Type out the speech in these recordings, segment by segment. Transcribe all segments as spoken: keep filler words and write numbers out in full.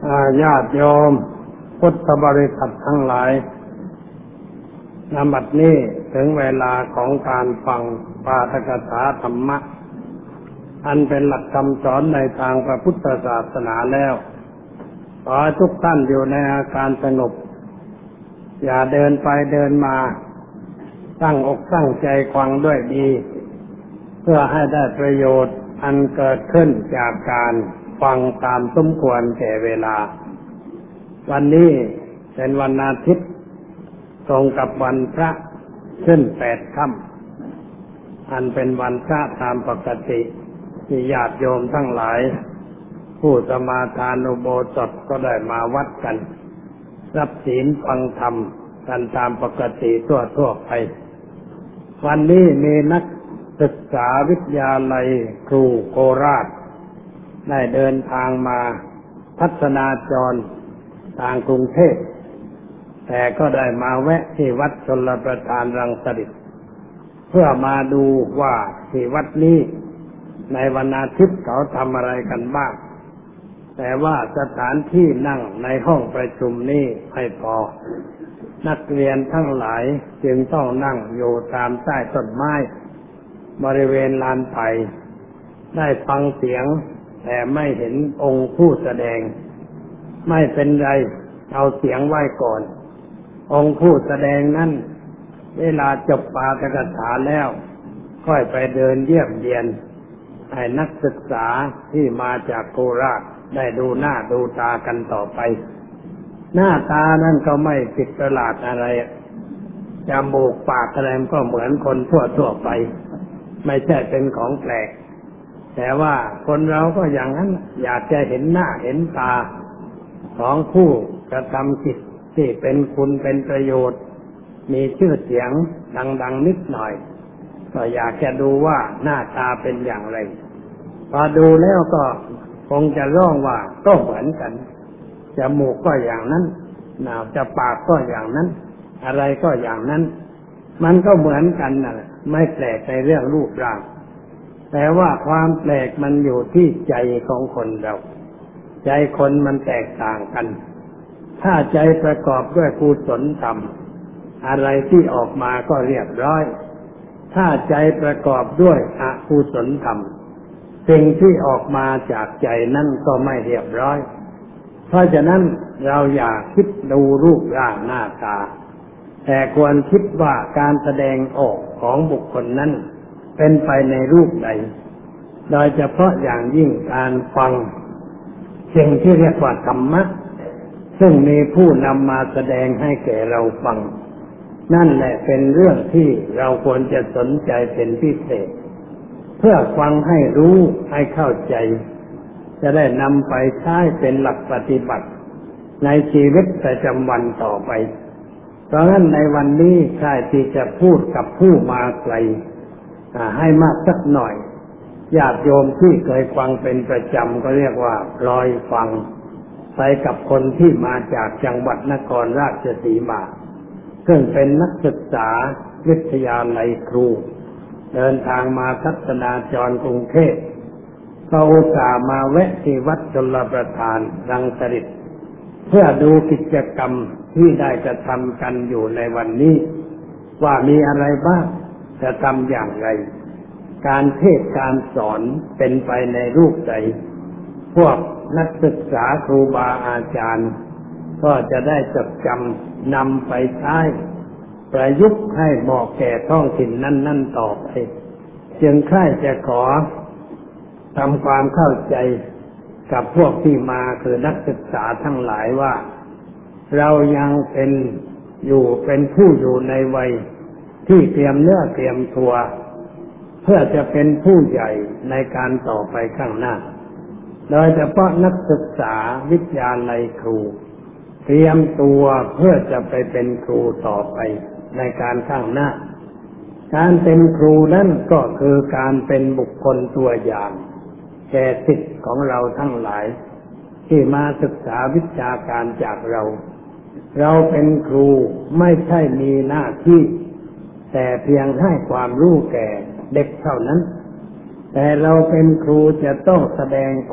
ญาติโยมพุทธบริษัททั้งหลายณ บัดนี้ถึงเวลาของการฟังปาฐกถาธรรมะอันเป็นหลักคำสอนในทางพระพุทธศาสนาแล้วขอทุกท่านอยู่ในอาการสงบอย่าเดินไปเดินมาตั้งอกตั้งใจฟังด้วยดีเพื่อให้ได้ประโยชน์อันเกิดขึ้นจากการฟังตามสมควรแก่เวลาวันนี้เป็นวันอาทิตย์ตรงกับวันพระขึ้นแปดค่ำอันเป็นวันพระตามปกติที่ญาติโยมทั้งหลายผู้สมาทานอุโบสถก็ได้มาวัดกันรับศีลฟังธรรมกันตามปกติทั่วๆไปวันนี้มีนักศึกษาวิทยาลัยครูโคราชได้เดินทางมาทัศนาจรทางกรุงเทพแต่ก็ได้มาแวะที่วัดชลประทานรังสฤษฎ์เพื่อมาดูว่าที่วัดนี้ในวันอาทิตย์เขาทำอะไรกันบ้างแต่ว่าสถานที่นั่งในห้องประชุมนี้ไม่พอนักเรียนทั้งหลายจึงต้องนั่งอยู่ตามใต้ต้นไม้บริเวณลานไผ่ได้ฟังเสียงแต่ไม่เห็นองค์ผู้แสดงไม่เป็นไรเอาเสียงไว้ก่อนองค์ผู้แสดงนั้นเวลาจบปาฐกถาแล้วค่อยไปเดินเยี่ยมเยียนให้นักศึกษาที่มาจากโคราชได้ดูหน้าดูตากันต่อไปหน้าตานั่นก็ไม่ผิดประหลาดอะไรจมูกปากอะไรก็เหมือนคนทั่วๆไปไม่ใช่เป็นของแปลกแต่ว่าคนเราก็อย่างนั้นอยากจะเห็นหน้าเห็นตาของผู้กระทำกิจที่เป็นคุณเป็นประโยชน์มีชื่อเสียงดังๆนิดหน่อยก็อยากจะดูว่าหน้าตาเป็นอย่างไรพอดูแล้วก็คงจะร้องว่าก็เหมือนกันจมูกก็อย่างนั้นหน้าจะปากก็อย่างนั้นอะไรก็อย่างนั้นมันก็เหมือนกันน่ะไม่แปลกในเรื่องรูปร่างแต่ว่าความแปลกมันอยู่ที่ใจของคนเราใจคนมันแตกต่างกันถ้าใจประกอบด้วยกุศลธรรมอะไรที่ออกมาก็เรียบร้อยถ้าใจประกอบด้วยอกุศลธรรมสิ่งที่ออกมาจากใจนั่นก็ไม่เรียบร้อยเพราะฉะนั้นเราอย่าคิดดูรูปร่างหน้าตาแต่ควรคิดว่าการแสดงออกของบุคคลนั้นเป็นไปในรูปใดโดยเฉพาะอย่างยิ่งการฟังสิ่งที่เรียกว่าธรรมะซึ่งมีผู้นำมาแสดงให้แก่เราฟังนั่นแหละเป็นเรื่องที่เราควรจะสนใจเป็นพิเศษเพื่อฟังให้รู้ให้เข้าใจจะได้นำไปใช้เป็นหลักปฏิบัติในชีวิตประจำวันต่อไปเพราะฉะนั้นในวันนี้ใครที่จะพูดกับผู้มาไกลให้มากสักหน่อยญาติโยมที่เคยฟังเป็นประจำก็เรียกว่าพลอยฟังไปกับคนที่มาจากจังหวัดนครราชสีมาซึ่งเป็นนักศึกษาวิทยาลัยครูเดินทางมาทัศนาจรกรุงเทพก็อุตส่าห์มาแวะที่วัดชลประทานรังสฤษฎ์เพื่อดูกิจกรรมที่ได้กระทำกันอยู่ในวันนี้ว่ามีอะไรบ้างจะทำอย่างไรการเทศน์การสอนเป็นไปในรูปใดพวกนักศึกษาครูบาอาจารย์ก็จะได้จดจำนำไปใช้ประยุกต์ให้เหมาะแก่ท้องถิ่นนั้นๆต่อไปจึงใคร่จะขอทำความเข้าใจกับพวกที่มาคือนักศึกษาทั้งหลายว่าเรายังเป็นอยู่เป็นผู้อยู่ในวัยที่เตรียมเนื้อเตรียมตัวเพื่อจะเป็นผู้ใหญ่ในการต่อไปข้างหน้าโดยเฉพาะนักศึกษาวิทยาลัยครูเตรียมตัวเพื่อจะไปเป็นครูต่อไปในการข้างหน้าการเป็นครูนั่นก็คือการเป็นบุคคลตัวอย่างแก่ศิษย์ของเราทั้งหลายที่มาศึกษาวิชาการจากเราเราเป็นครูไม่ใช่มีหน้าที่แต่เพียงให้ความรู้แก่เด็กเท่านั้นแต่เราเป็นครูจะต้องแสดงออก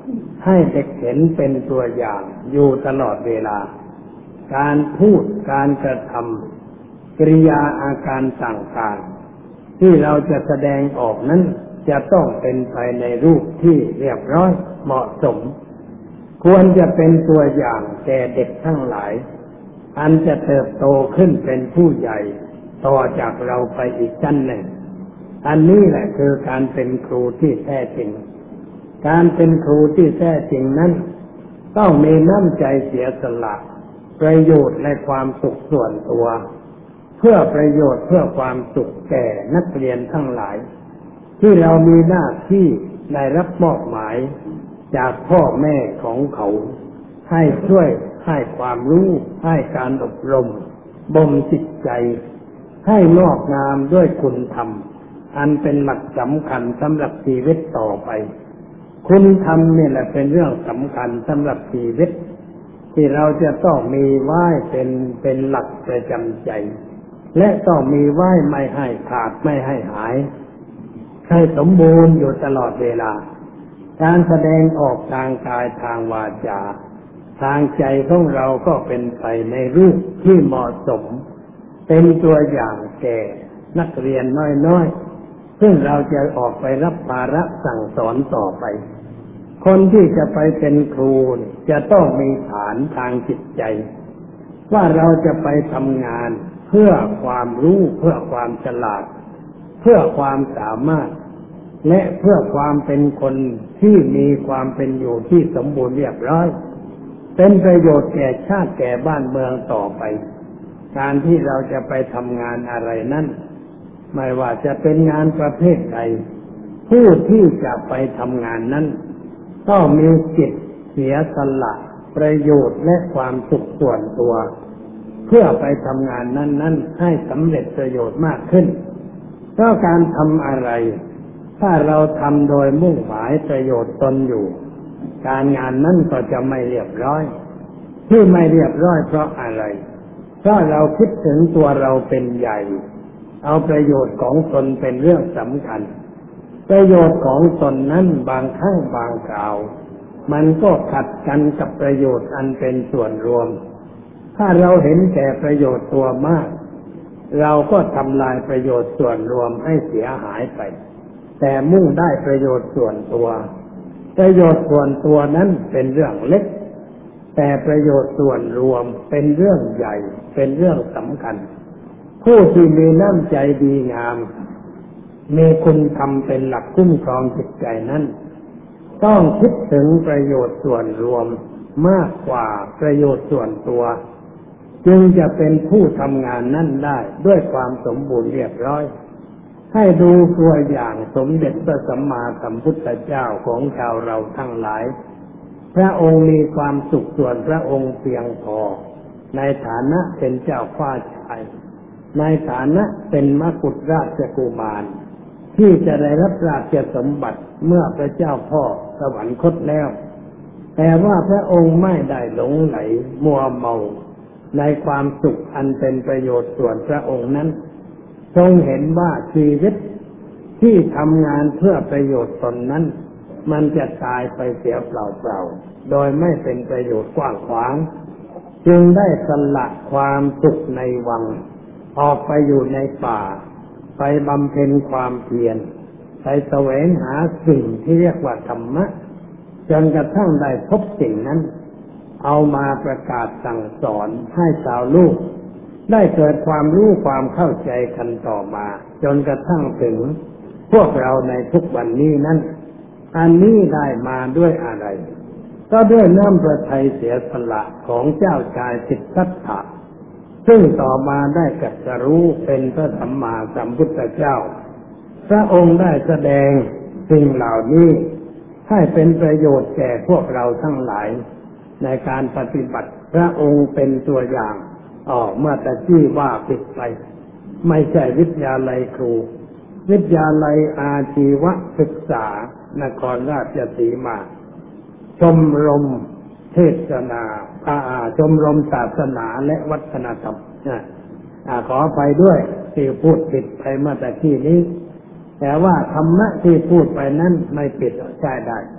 ให้เด็กเห็นเป็นตัวอย่างอยู่ตลอดเวลาการพูดการกระทำกริยาอาการต่างๆที่เราจะแสดงออกนั้นจะต้องเป็นไปในรูปที่เรียบร้อยเหมาะสมควรจะเป็นตัวอย่างแก่เด็กทั้งหลายอันจะเติบโตขึ้นเป็นผู้ใหญ่ต่อจากเราไปอีกชั้นหนึ่งอันนี้แหละคือการเป็นครูที่แท้จริงการเป็นครูที่แท้จริงนั้นต้องมีน้ำใจเสียสละประโยชน์และความสุขส่วนตัวเพื่อประโยชน์เพื่อความสุขแก่นักเรียนทั้งหลายที่เรามีหน้าที่ได้รับมอบหมายจากพ่อแม่ของเขาให้ช่วยให้ความรู้ให้การอบรมบ่มจิตใจให้งอกงามด้วยคุณธรรมอันเป็นหลักสำคัญสำหรับชีวิตต่อไปคุณธรรมนี่แหละเป็นเรื่องสำคัญสำหรับชีวิตที่เราจะต้องมีไว้เป็นเป็นหลักประจำใจและต้องมีไว้ไม่ให้ขาดไม่ให้หายให้สมบูรณ์อยู่ตลอดเวลาการแสดงออกทางกายทางวาจาทางใจของเราก็เป็นไปในรูปที่เหมาะสมเป็นตัวอย่างแก่นักเรียนน้อยๆซึ่งเราจะออกไปรับภาระสั่งสอนต่อไปคนที่จะไปเป็นครูจะต้องมีฐานทางจิตใจว่าเราจะไปทำงานเพื่อความรู้เพื่อความฉลาดเพื่อความสามารถและเพื่อความเป็นคนที่มีความเป็นอยู่ที่สมบูรณ์เรียบร้อยเป็นประโยชน์แก่ชาติแก่บ้านเมืองต่อไปการที่เราจะไปทำงานอะไรนั้นไม่ว่าจะเป็นงานประเภทใดผู้ที่จะไปทำงานนั้นต้องมีจิตเสียสละประโยชน์และความสุขส่วนตัวเพื่อไปทำงานนั้นๆให้สำเร็จประโยชน์มากขึ้นเพราะการทำอะไรถ้าเราทำโดยมุ่งหมายประโยชน์ตนอยู่การงานนั้นก็จะไม่เรียบร้อยที่ไม่เรียบร้อยเพราะอะไรเพราะเราคิดถึงตัวเราเป็นใหญ่เอาประโยชน์ของตนเป็นเรื่องสำคัญประโยชน์ของตนนั้นบางครั้งบางคราวมันก็ขัดกันกับประโยชน์อันเป็นส่วนรวมถ้าเราเห็นแก่ประโยชน์ตัวมากเราก็ทำลายประโยชน์ส่วนรวมให้เสียหายไปแต่มุ่งได้ประโยชน์ส่วนตัวประโยชน์ส่วนตัวนั้นเป็นเรื่องเล็กแต่ประโยชน์ส่วนรวมเป็นเรื่องใหญ่เป็นเรื่องสำคัญผู้ที่มีน้ำใจดีงามมีคุณธรรมเป็นหลักคุ้มครองจิตใจนั้นต้องคิดถึงประโยชน์ส่วนรวมมากกว่าประโยชน์ส่วนตัวจึงจะเป็นผู้ทำงานนั้นได้ด้วยความสมบูรณ์เรียบร้อยให้ดูตัวอย่างสมเด็จพระสัมมาสัมพุทธเจ้าของชาวเราทั้งหลายพระองค์มีความสุขส่วนพระองค์เพียงพอในฐานะเป็นเจ้าฟ้าชายในฐานะเป็นมกุฎราชกุมารที่จะได้รับราชสมบัติเมื่อพระเจ้าพ่อสวรรคตแล้วแต่ว่าพระองค์ไม่ได้หลงไหลมัวเมาในความสุขอันเป็นประโยชน์ส่วนพระองค์นั้นทรงเห็นว่าชีวิตที่ทำงานเพื่อประโยชน์ตนนั้นมันจะตายไปเสียเปล่าๆโดยไม่เป็นประโยชน์กว้างขวางจึงได้สละความสุขในวังออกไปอยู่ในป่าไปบำเพ็ญความเพียรไปแสวงหาสิ่งที่เรียกว่าธรรมะจนกระทั่งได้พบสิ่งนั้นเอามาประกาศสั่งสอนให้ชาวโลกได้เกิดความรู้ความเข้าใจกันต่อมาจนกระทั่งถึงพวกเราในทุกวันนี้นั้นอันนี้ได้มาด้วยอะไรก็ด้วยน้ำพระทัยเสียสละของเจ้าชายสิทธัตถะซึ่งต่อมาได้ตรัสรู้เป็นพระสัมมาสัมพุทธเจ้าพระองค์ได้แสดงสิ่งเหล่านี้ให้เป็นประโยชน์แก่พวกเราทั้งหลายในการปฏิบัติพระองค์เป็นตัวอย่างอ๋อเมื่อแต่ที่ว่าผิดไปไม่ใช่วิทยาลัยครูวิทยาลัยอาชีวศึกษานครราชสีมาชมรมเทศนาอาชมรมศาสนาและวัฒนธรรมขออภัยด้วยที่พูดผิดไปเมื่อแต่ที่นี้แต่ว่าธรรมะที่พูดไปนั้นไม่ผิดใช่ได้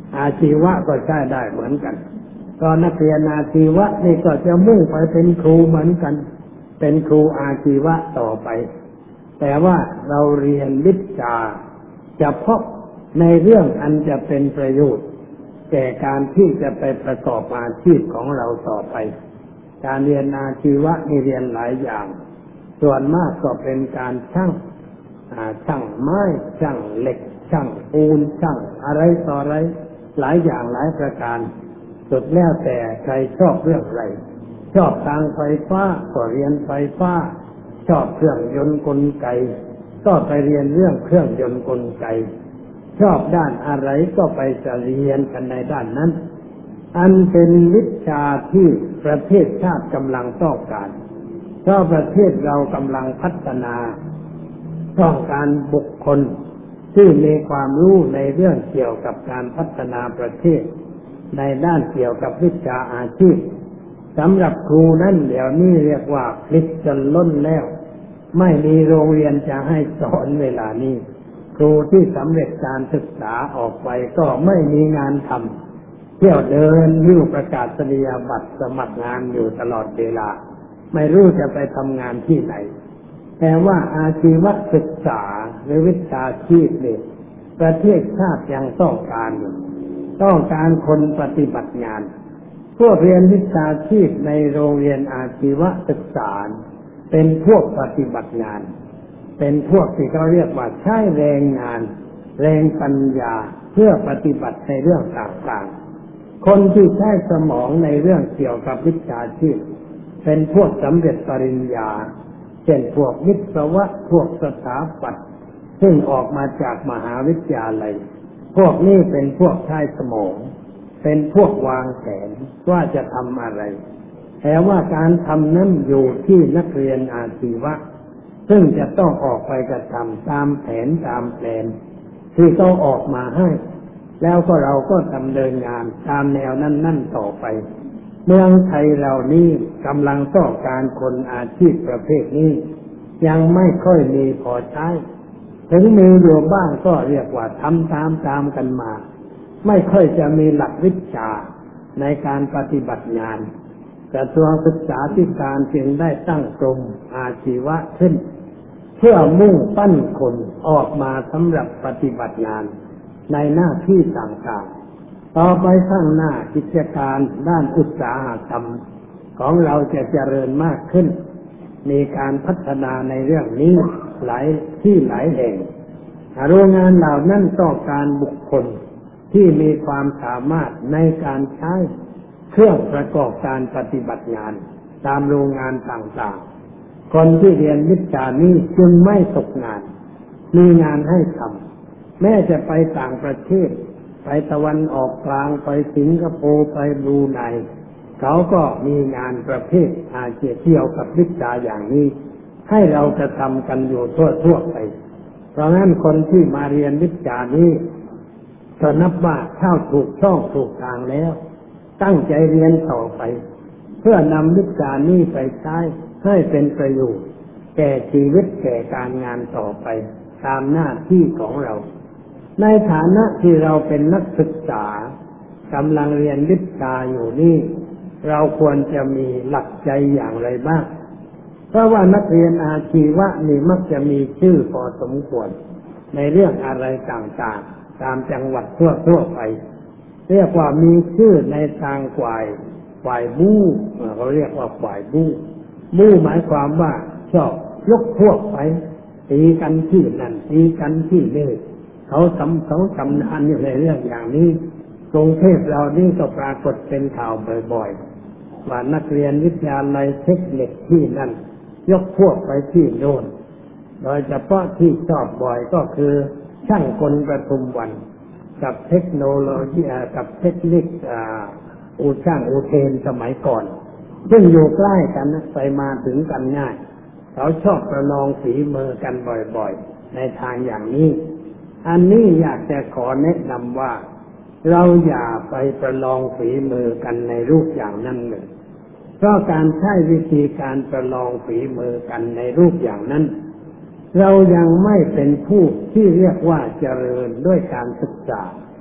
อาชีวะก็ใช้ได้เหมือนกันก็นักเรียนอาชีวะนี่ก็จะมุ่งไปเป็นครูเหมือนกันเป็นครูอาชีวะต่อไปแต่ว่าเราเรียนวิชาเฉพาะในเรื่องอันจะเป็นประโยชน์แก่การที่จะไปประกอบอาชีพของเราต่อไปการเรียนอาชีวะนี่เรียนหลายอย่างส่วนมากก็เป็นการช่างช่างไม้ช่างเหล็กช่างปูนช่างอะไรต่ออะไรหลายอย่างหลายประการสุดแล้วแต่ใครชอบเรื่องอะไรชอบทางไฟฟ้าก็เรียนไฟฟ้าชอบเครื่องยนต์กลไกก็ไปเรียนเรื่องเครื่องยนต์กลไกชอบด้านอะไรก็ไปจะเรียนกันในด้านนั้นอันเป็นวิชาที่ประเทศชาติกำลังต้องการเพราะประเทศเรากำลังพัฒนาต้องการบุคคลที่มีความรู้ในเรื่องเกี่ยวกับการพัฒนาประเทศในด้านเกี่ยวกับวิชาอาชีพสำหรับครูนั้นเดี๋ยวนี้เรียกว่าผลิตจนล้นแล้วไม่มีโรงเรียนจะให้สอนเวลานี้ครูที่สำเร็จการศึกษาออกไปก็ไม่มีงานทำเที่ยวเดินหิ้วประกาศนียบัตรสมัครงานอยู่ตลอดเวลาไม่รู้จะไปทำงานที่ไหนแต่ว่าอาชีวศึกษาหรือวิชาชีพนี่ประเทศชาติยังต้องการต้องการคนปฏิบัติงานพวกเรียนวิชาชีพในโรงเรียนอาชีวศึกษาเป็นพวกปฏิบัติงานเป็นพวกที่เขาเรียกว่าใช้แรงงานแรงปัญญาเพื่อปฏิบัติในเรื่องต่างๆคนที่ใช้สมองในเรื่องเกี่ยวกับวิชาชีพเป็นพวกสำเร็จปริญญาเช่นพวกวิศวะพวกสถาปัตย์ซึ่งออกมาจากมหาวิทยาลัยพวกนี้เป็นพวกใช้สมองเป็นพวกวางแผนว่าจะทำอะไรแต่ว่าการทำนั้นอยู่ที่นักเรียนอาชีวะซึ่งจะต้องออกไปกระทำตามแผนตามแผนที่เขาออกมาให้แล้วก็เราก็ดำเนินงานตามแนวนั้นนั่นต่อไปเมืองไทยเรานี่กำลังต้องการคนอาชีพประเภทนี้ยังไม่ค่อยมีพอใช้ถึงมีอยู่บ้างก็เรียกว่าทำตามตามกันมาไม่ค่อยจะมีหลักวิชาในการปฏิบัติงานกระทรวงศึกษาธิการจึงได้ตั้งกรมอาชีวะขึ้นเพื่อมุ่งปั้นคนออกมาสำหรับปฏิบัติงานในหน้าที่ต่างๆต่อไปข้างหน้ากิจการด้านอุตสาหกรรมของเราจะเจริญมากขึ้นมีการพัฒนาในเรื่องนี้หลายที่หลายแห่งโรงงานเหล่านั้นต้องการบุคคลที่มีความสามารถในการใช้เครื่องประกอบการปฏิบัติงานตามโรงงานต่างๆคนที่เรียนวิชานี้จึงไม่ตกงานมีงานให้ทำแม้จะไปต่างประเทศไปตะวันออกกลางไปสิงคโปร์ไปบรูไนเขาก็มีงานประเภทอาเจียเกี่ยวกับวิชาอย่างนี้ให้เรากระทำกันอยู่ทั่วๆไปเพราะงั้นคนที่มาเรียนวิชานี้ก็นับว่าเข้าถูกช่องถูกทางแล้วตั้งใจเรียนต่อไปเพื่อนำวิชานี้ไปใช้ให้เป็นประโยชน์แก่ชีวิตแก่การงานต่อไปตามหน้าที่ของเราในฐานะที่เราเป็นนักศึกษากำลังเรียนวิชาอยู่นี่เราควรจะมีหลักใจอย่างไรบ้างเพราะว่านักเรียนอาชีวะนี่มักจะมีชื่อพอสมควรในเรื่องอะไรต่างๆตามจังหวัดทั่วๆไปเรียกว่ามีชื่อในทางฝ่ายฝ่ายบู๊เขาเรียกว่าฝ่ายบู๊บู๊หมายความว่าชอบยกพวกไปตีกันที่นั่นตีกันที่นี่เขาสำเขาสำนานอยู่ในเรื่องอย่างนี้กรุงเทพเรานี่ก็ปรากฏเป็นข่าวบ่อยๆว่านักเรียนวิทยาลัยเทคนิคที่นั่นยกพวกไปที่โน่นโดยเฉพาะที่ชอบบ่อยก็คือช่างกลประทุมวันกับเทคโนโลยีกับเทคนิคอู่ช่างอู่เทนสมัยก่อนซึ่งอยู่ใกล้กันไปมาถึงกันง่ายเขาชอบประลองฝีมือกันบ่อยๆในทางอย่างนี้อันนี้อยากจะขอแนะนำว่าเราอย่าไปประลองฝีมือกันในรูปอย่างนั้นเลยเพราะการใช้วิธีการประลองฝีมือกันในรูปอย่างนั้นเรายังไม่เป็นผู้ที่เรียกว่าเจริญด้วยการศึกษา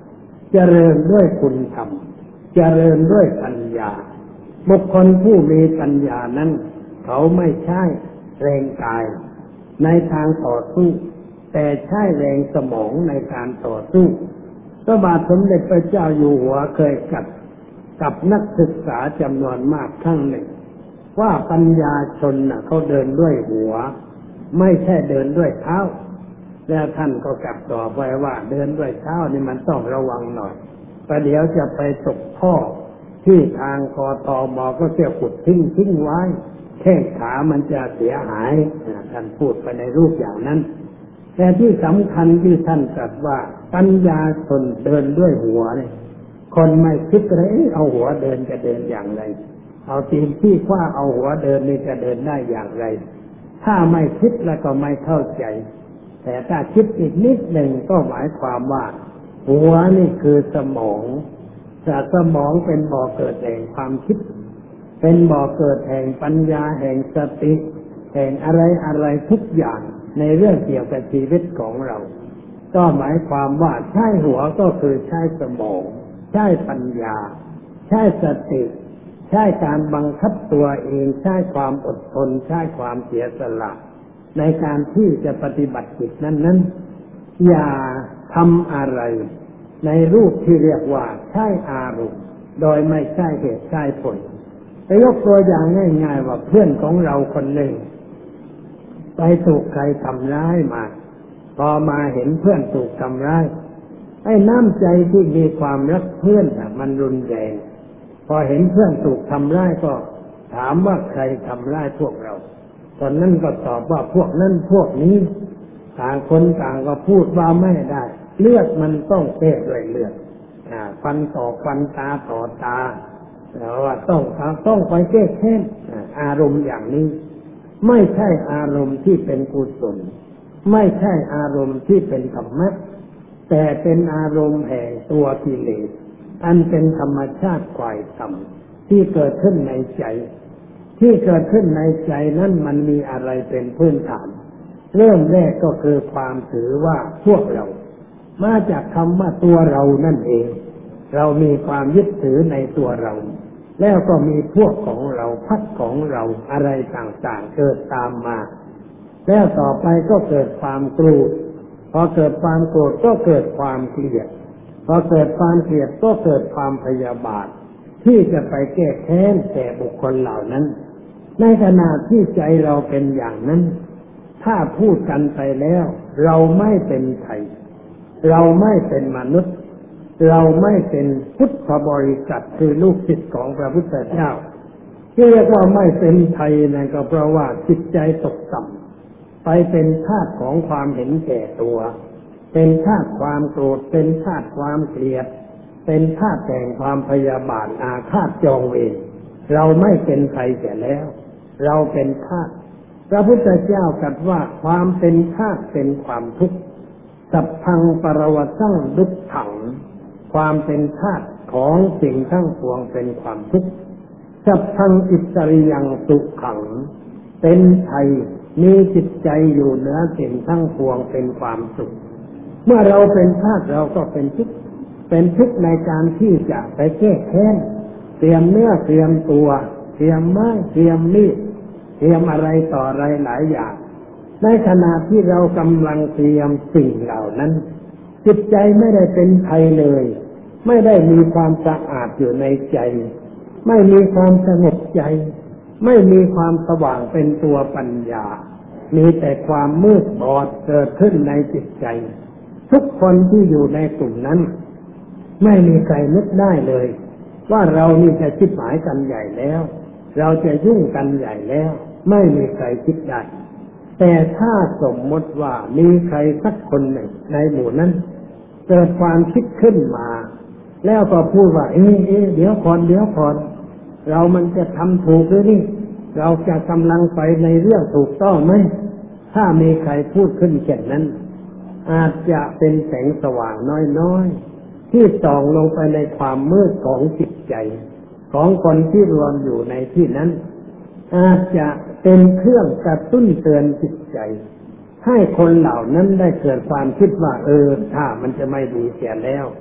เจริญด้วยคุณธรรมเจริญด้วยปัญญาบุคคลผู้มีปัญญานั้นเขาไม่ใช่แรงกายในทางต่อสู้แต่ใช้แรงสมองในการต่อสู้พระบาทสมเด็จพระเจ้าอยู่หัวเคยกัดกับนักศึกษาจำนวนมากครั้งหนึ่งว่าปัญญาชนน่ะเขาเดินด้วยหัวไม่ใช่เดินด้วยเท้าแล้วท่านก็กลับต่อไปว่าเดินด้วยเท้านี่มันต้องระวังหน่อยประเดี๋ยวจะไปตกท่อที่ทางกตมก็เที่ยวขุดทิ้งทิ้งไว้แข้งขามันจะเสียหายท่านพูดไปในรูปอย่างนั้นแต่ที่สำคัญที่ท่านตรัสว่าปัญญาชนเดินด้วยหัวเนี่ยคนไม่คิดเลยเอาหัวเดินจะเดินอย่างไรเอาตีนที่คว้าเอาหัวเดินนี่จะเดินได้อย่างไรถ้าไม่คิดแล้วก็ไม่เข้าใจแต่ถ้าคิดอีกนิดหนึ่งก็หมายความว่าหัวนี่คือสมองแต่สมองเป็นบ่อเกิดแห่งความคิดเป็นบ่อเกิดแห่งปัญญาแห่งสติแห่งอะไรอะไรทุกอย่างในเรื่องเกี่ยวกับชีวิตของเราก็หมายความว่าใช้หัวก็คือใช้สมองใช้ปัญญาใช้สติใช้การบังคับตัวเองใช้ความอดทนใช้ความเสียสละในการที่จะปฏิบัติจิตนั้นๆอย่าทำอะไรในรูปที่เรียกว่าใช้อารมณ์โดยไม่ใช่เหตุใช่ผลไปยกตัวอย่างง่ายๆว่าเพื่อนของเราคนหนึ่งไปถูกใครทำร้ายมาพอมาเห็นเพื่อนถูกทำร้ายไอ้น้ำใจที่มีความรักเพื่อนมันรุนแรงพอเห็นเพื่อนถูกทำร้ายก็ถามว่าใครทำร้ายพวกเราตอนนั้นก็ตอบว่าพวกนั้นพวกนี้ต่างคนต่างก็พูดว่าไม่ได้เลือดมันต้องเต้ด้วยเลือดฟันต่อฟันตาต่อตาแต่ว่าต้องต้องไปแก้แค้นอารมณ์อย่างนี้ไม่ใช่อารมณ์ที่เป็นกุศลไม่ใช่อารมณ์ที่เป็นธรรมะแต่เป็นอารมณ์แห่งตัวกิเลสอันเป็นธรรมชาติฝ่ายต่ำที่เกิดขึ้นในใจที่เกิดขึ้นในใจนั้นมันมีอะไรเป็นพื้นฐานเริ่มแรกก็คือความถือว่าพวกเรามาจากคำว่าตัวเรานั่นเองเรามีความยึดถือในตัวเราแล้วก็มีพวกของเราพรรคของเราอะไรต่างๆเกิดตามมาแล้วต่อไปก็เกิดความโกรธพอเกิดความโกรธก็เกิดความเกลียดพอเกิดความเกลียดก็เกิดความพยาบาทที่จะไปแก้แค้นแก่บุคคลเหล่านั้นในขณะที่ใจเราเป็นอย่างนั้นถ้าพูดกันไปแล้วเราไม่เป็นไทยเราไม่เป็นมนุษย์เราไม่เป็นพุทธบริษัทคือลูกศิษย์ของพระพุทธเจ้าที่เรียกว่าไม่เป็นไทยนั่นก็เพราะว่าจิตใจตกต่ำไปเป็นธาตุของความเห็นแก่ตัวเป็นธาตุความโกรธเป็นธาตุความเกลียดเป็นธาตุแห่งความพยาบาทอาฆาตจองเวรเราไม่เป็นไทยเสียแล้วเราเป็นธาตุพระพุทธเจ้าตรัสว่าความเป็นธาตุเป็นความทุกข์สัพพังปรวสังดุจขังความเป็นธาตุของสิ่งทั้งปวงเป็นความทุกข์สัพพังอิสริยังสุขขังเป็นไทยมีจิตใจอยู่เหนือสิ่งทั้งปวงเป็นความสุขเมื่อเราเป็นธาตุเราก็เป็นทุกข์เป็นทุกข์ในการที่จะไปแก้แค้นเตรียมเนื้อเตรียมตัวเตรียมไม้เตรียมมีดเตรียมอะไรต่ออะไรหลายอย่างในขณะที่เรากำลังเตรียมสิ่งเหล่านั้นจิตใจไม่ได้เป็นไทยเลยไม่ได้มีความสะอาดอยู่ในใจไม่มีความสงบใจไม่มีความสว่างเป็นตัวปัญญามีแต่ความมืดบอดเกิดขึ้นในจิตใจทุกคนที่อยู่ในกลุ่มนั้นไม่มีใครนึกได้เลยว่าเรานี่จะชิบหายกันใหญ่แล้วเราจะยุ่งกันใหญ่แล้วไม่มีใครคิดได้แต่ถ้าสมมติว่ามีใครสักคนหนึ่งในหมู่นั้นเกิดความคิดขึ้นมาแล้วก็พูดว่าเอ๊ะเอ๊ะเดี๋ยวก่อนเดี๋ยวก่อนเรามันจะทำถูกหรือนี่เราจะกำลังไปในเรื่องถูกต้องไหมถ้ามีใครพูดขึ้นเช่นนั้นอาจจะเป็นแสงสว่างน้อยๆที่ส่องลงไปในความมืดของจิตใจของคนที่รวมอยู่ในที่นั้นอาจจะเป็นเครื่องกระตุ้นเตือนจิตใจให้คนเหล่านั้นได้เกิดความคิดว่าเออถ้ามันจะไม่ดีเสียแล้ว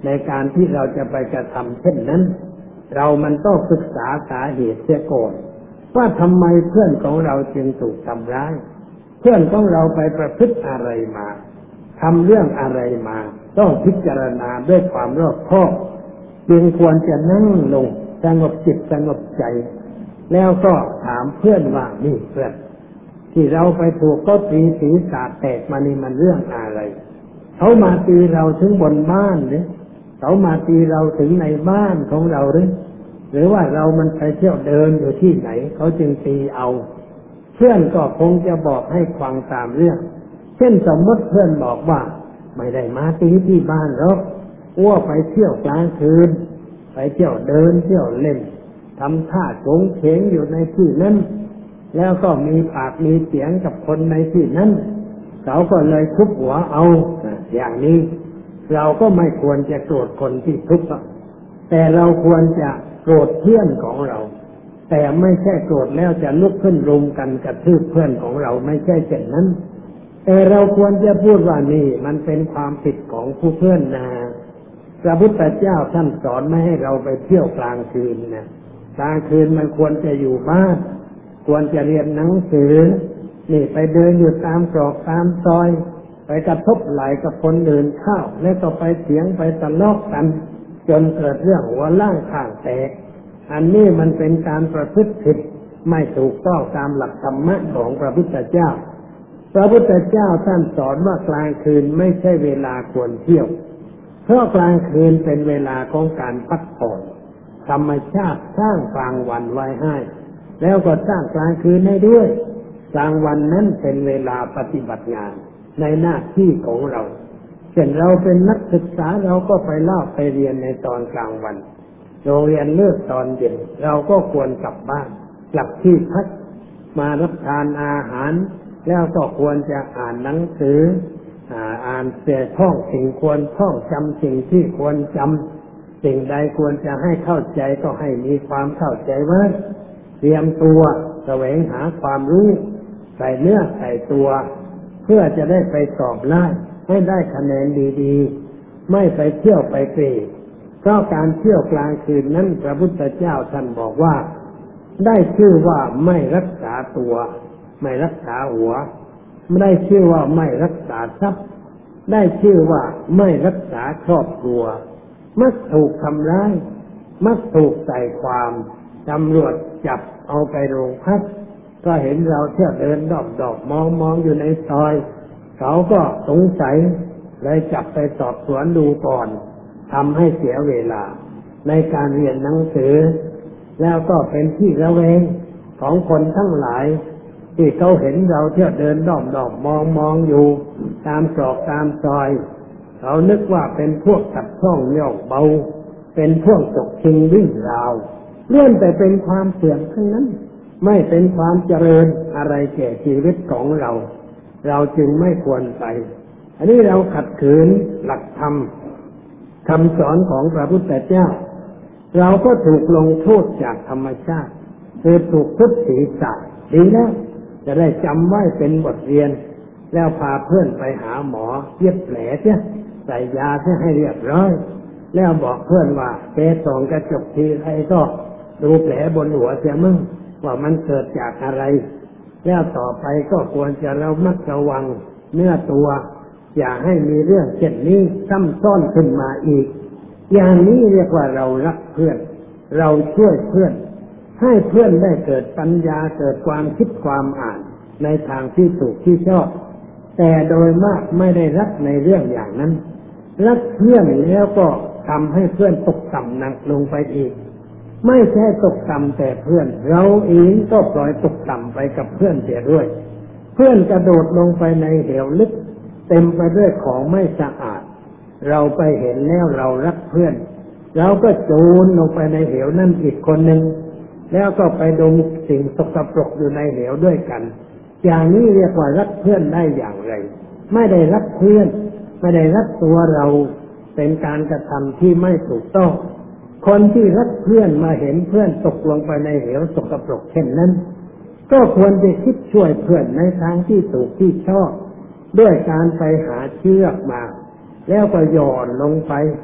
ในการที่เราจะไปกระทำเช่นนั้นเรามันต้องศึกษาสาเหตุเสียก่อนว่าทำไมเพื่อนของเราจึงถูกทำร้ายเพื่อนของเราไปประพฤติอะไรมาทำเรื่องอะไรมาต้องพิจารณาด้วยความรอบคอบจึงควรจะนั่งลงสงบจิตสงบใจแล้วก็ถามเพื่อนว่านี่เพื่อนที่เราไปถูกก็ตีศีรษะแตกมานี่มันเรื่องอะไรเขามาตีเราถึงบนบ้านหรือเขามาตีเราถึงในบ้านของเราหรือหรือว่าเรามันไปเที่ยวเดินอยู่ที่ไหนเขาจึงตีเอาเพื่อนก็คงจะบอกให้ฟังตามเรื่องเช่นสมมติเพื่อนบอกว่าไม่ได้มาตีที่บ้านหรอกอ้วไปเที่ยวกลางคืนไปเที่ยวเดินเที่ยวเล่นทำท่าโฉงเฉงอยู่ในที่นั้นแล้วก็มีปากมีเสียงกับคนในที่นั้นเขาก็เลยทุบหัวเอาอย่างนี้เราก็ไม่ควรจะโกรธคนที่ทุบแต่เราควรจะโกรธเพื่อนของเราแต่ไม่ใช่โกรธแล้วจะลุกขึ้นรุมกันกระทืบเพื่อนของเราไม่ใช่เช่นนั้นแต่เราควรจะพูดว่านี่มันเป็นความผิดของผู้เพื่อนนะพระพุทธเจ้าท่านสอนไม่ให้เราไปเที่ยวกลางคืนนะกลางคืนมันควรจะอยู่บ้านควรจะเรียนหนังสือนี่ไปเดินอยู่ตามตรอกตามซอยไปกระทบไหล่กับคนอื่นเข้าแล้วก็ไปเถียงไปทะเลาะกันจนเกิดเรื่องหัวล่างข้างแตกอันนี้มันเป็นการประพฤติผิดไม่ถูกต้องตามหลักธรรมะของพระพุทธเจ้าพระพุทธเจ้าท่านสอนว่ากลางคืนไม่ใช่เวลาควรเที่ยวเพราะกลางคืนเป็นเวลาของการพักผ่อนธรรมชาติสร้างกลางวันไว้ให้แล้วก็สร้างกลางคืนให้ด้วยกลางวันนั้นเป็นเวลาปฏิบัติงานในหน้าที่ของเราเช่นเราเป็นนักศึกษาเราก็ไปเล่าไปเรียนในตอนกลางวันโรงเรียนเลิกตอนเย็นเราก็ควรกลับบ้านกลับที่พักมารับทานอาหารแล้วก็ควรจะอ่านหนังสืออ่านเสียท่องสิ่งควรท่องจำสิ่งที่ควรจำสิ่งใดควรจะให้เข้าใจก็ให้มีความเข้าใจไว้เตรียมตัวแสวงหาความรู้ใส่เนื้อใส่ตัวเพื่อจะได้ไปสอบได้ให้ได้คะแนนดีๆไม่ไปเที่ยวไปเกร่เพราะการเที่ยวกลางคืนนั้นพระพุทธเจ้าท่านบอกว่าได้ชื่อว่าไม่รักษาตัวไม่รักษาหัวไม่ได้ชื่อว่าไม่รักษาทรัพย์ได้ชื่อว่าไม่รักษาครอบครัวมักถูกทำร้ายมักถูกใส่ความตำรวจจับเอาไปโรงพักก็เห็นเราเที่ยวเดินดอกดอกมองมองอยู่ในซอยเขาก็สงสัยเลยจับไปสอบสวนดูก่อนทำให้เสียเวลาในการเรียนหนังสือแล้วก็เป็นที่ระแวงของคนทั้งหลายที่เขาเห็นเราเที่ยวเดินดอกดอกมองมองอยู่ตามตรอกตามซอยเขานึกว่าเป็นพวกตัดช่องย่องเบาเป็นพวกตกชิงวิ่งราวเลื่อนแต่เป็นความเสื่อมทั้งนั้นไม่เป็นความเจริญอะไรแก่ชีวิตของเราเราจึงไม่ควรไปอันนี้เราขัดขืนหลักธรรมคำสอนของพระพุทธเจ้าเราก็ถูกลงโทษจากธรรมชาติคือถูกทุบศีรษะดีแล้วจะได้จำไว้เป็นบทเรียนแล้วพาเพื่อนไปหาหมอเย็บแผลเสียใส่ยาเสียให้เรียบร้อยแล้วบอกเพื่อนว่าแกส่องกระจกทีไรก็ดูแผลบนหัวเสียมั่งว่ามันเกิดจากอะไรแล้วต่อไปก็ควรจะระมัดระวังเนื้อตัวอย่าให้มีเรื่องเช่นนี้ซ้ำซ้อนขึ้นมาอีกอย่างนี้เรียกว่าเรารักเพื่อนเราช่วยเพื่อนให้เพื่อนได้เกิดปัญญาเกิดความคิดความอ่านในทางที่ถูกที่ชอบแต่โดยมากไม่ได้รักในเรื่องอย่างนั้นรักเพื่อนแล้วก็ทำให้เพื่อนตกต่ำหนักลงไปอีกไม่ใช่ตกต่ำแต่เพื่อนเราเองก็ปล่อยตกต่ำไปกับเพื่อนเสียด้วยเพื่อนกระโดดลงไปในเหวลึกเต็มไปด้วยของไม่สะอาดเราไปเห็นแล้วเรารักเพื่อนเราก็โจรลงไปในเหวนั่นอีกคนหนึ่งแล้วก็ไปดมสิ่งสกปรกอยู่ในเหวด้วยกันอย่างนี้เรียกว่ารักเพื่อนได้อย่างไรไม่ได้รักเพื่อนไม่ได้รักตัวเราเป็นการกระทำที่ไม่ถูกต้องคนที่รักเพื่อนมาเห็นเพื่อนตกลงไปในเหวสกปรกเช่นนั้นก็ควรจะคิดช่วยเพื่อนในทางที่ถูกที่ชอบด้วยการไปหาเชือกมาแล้วก็โยนลงไป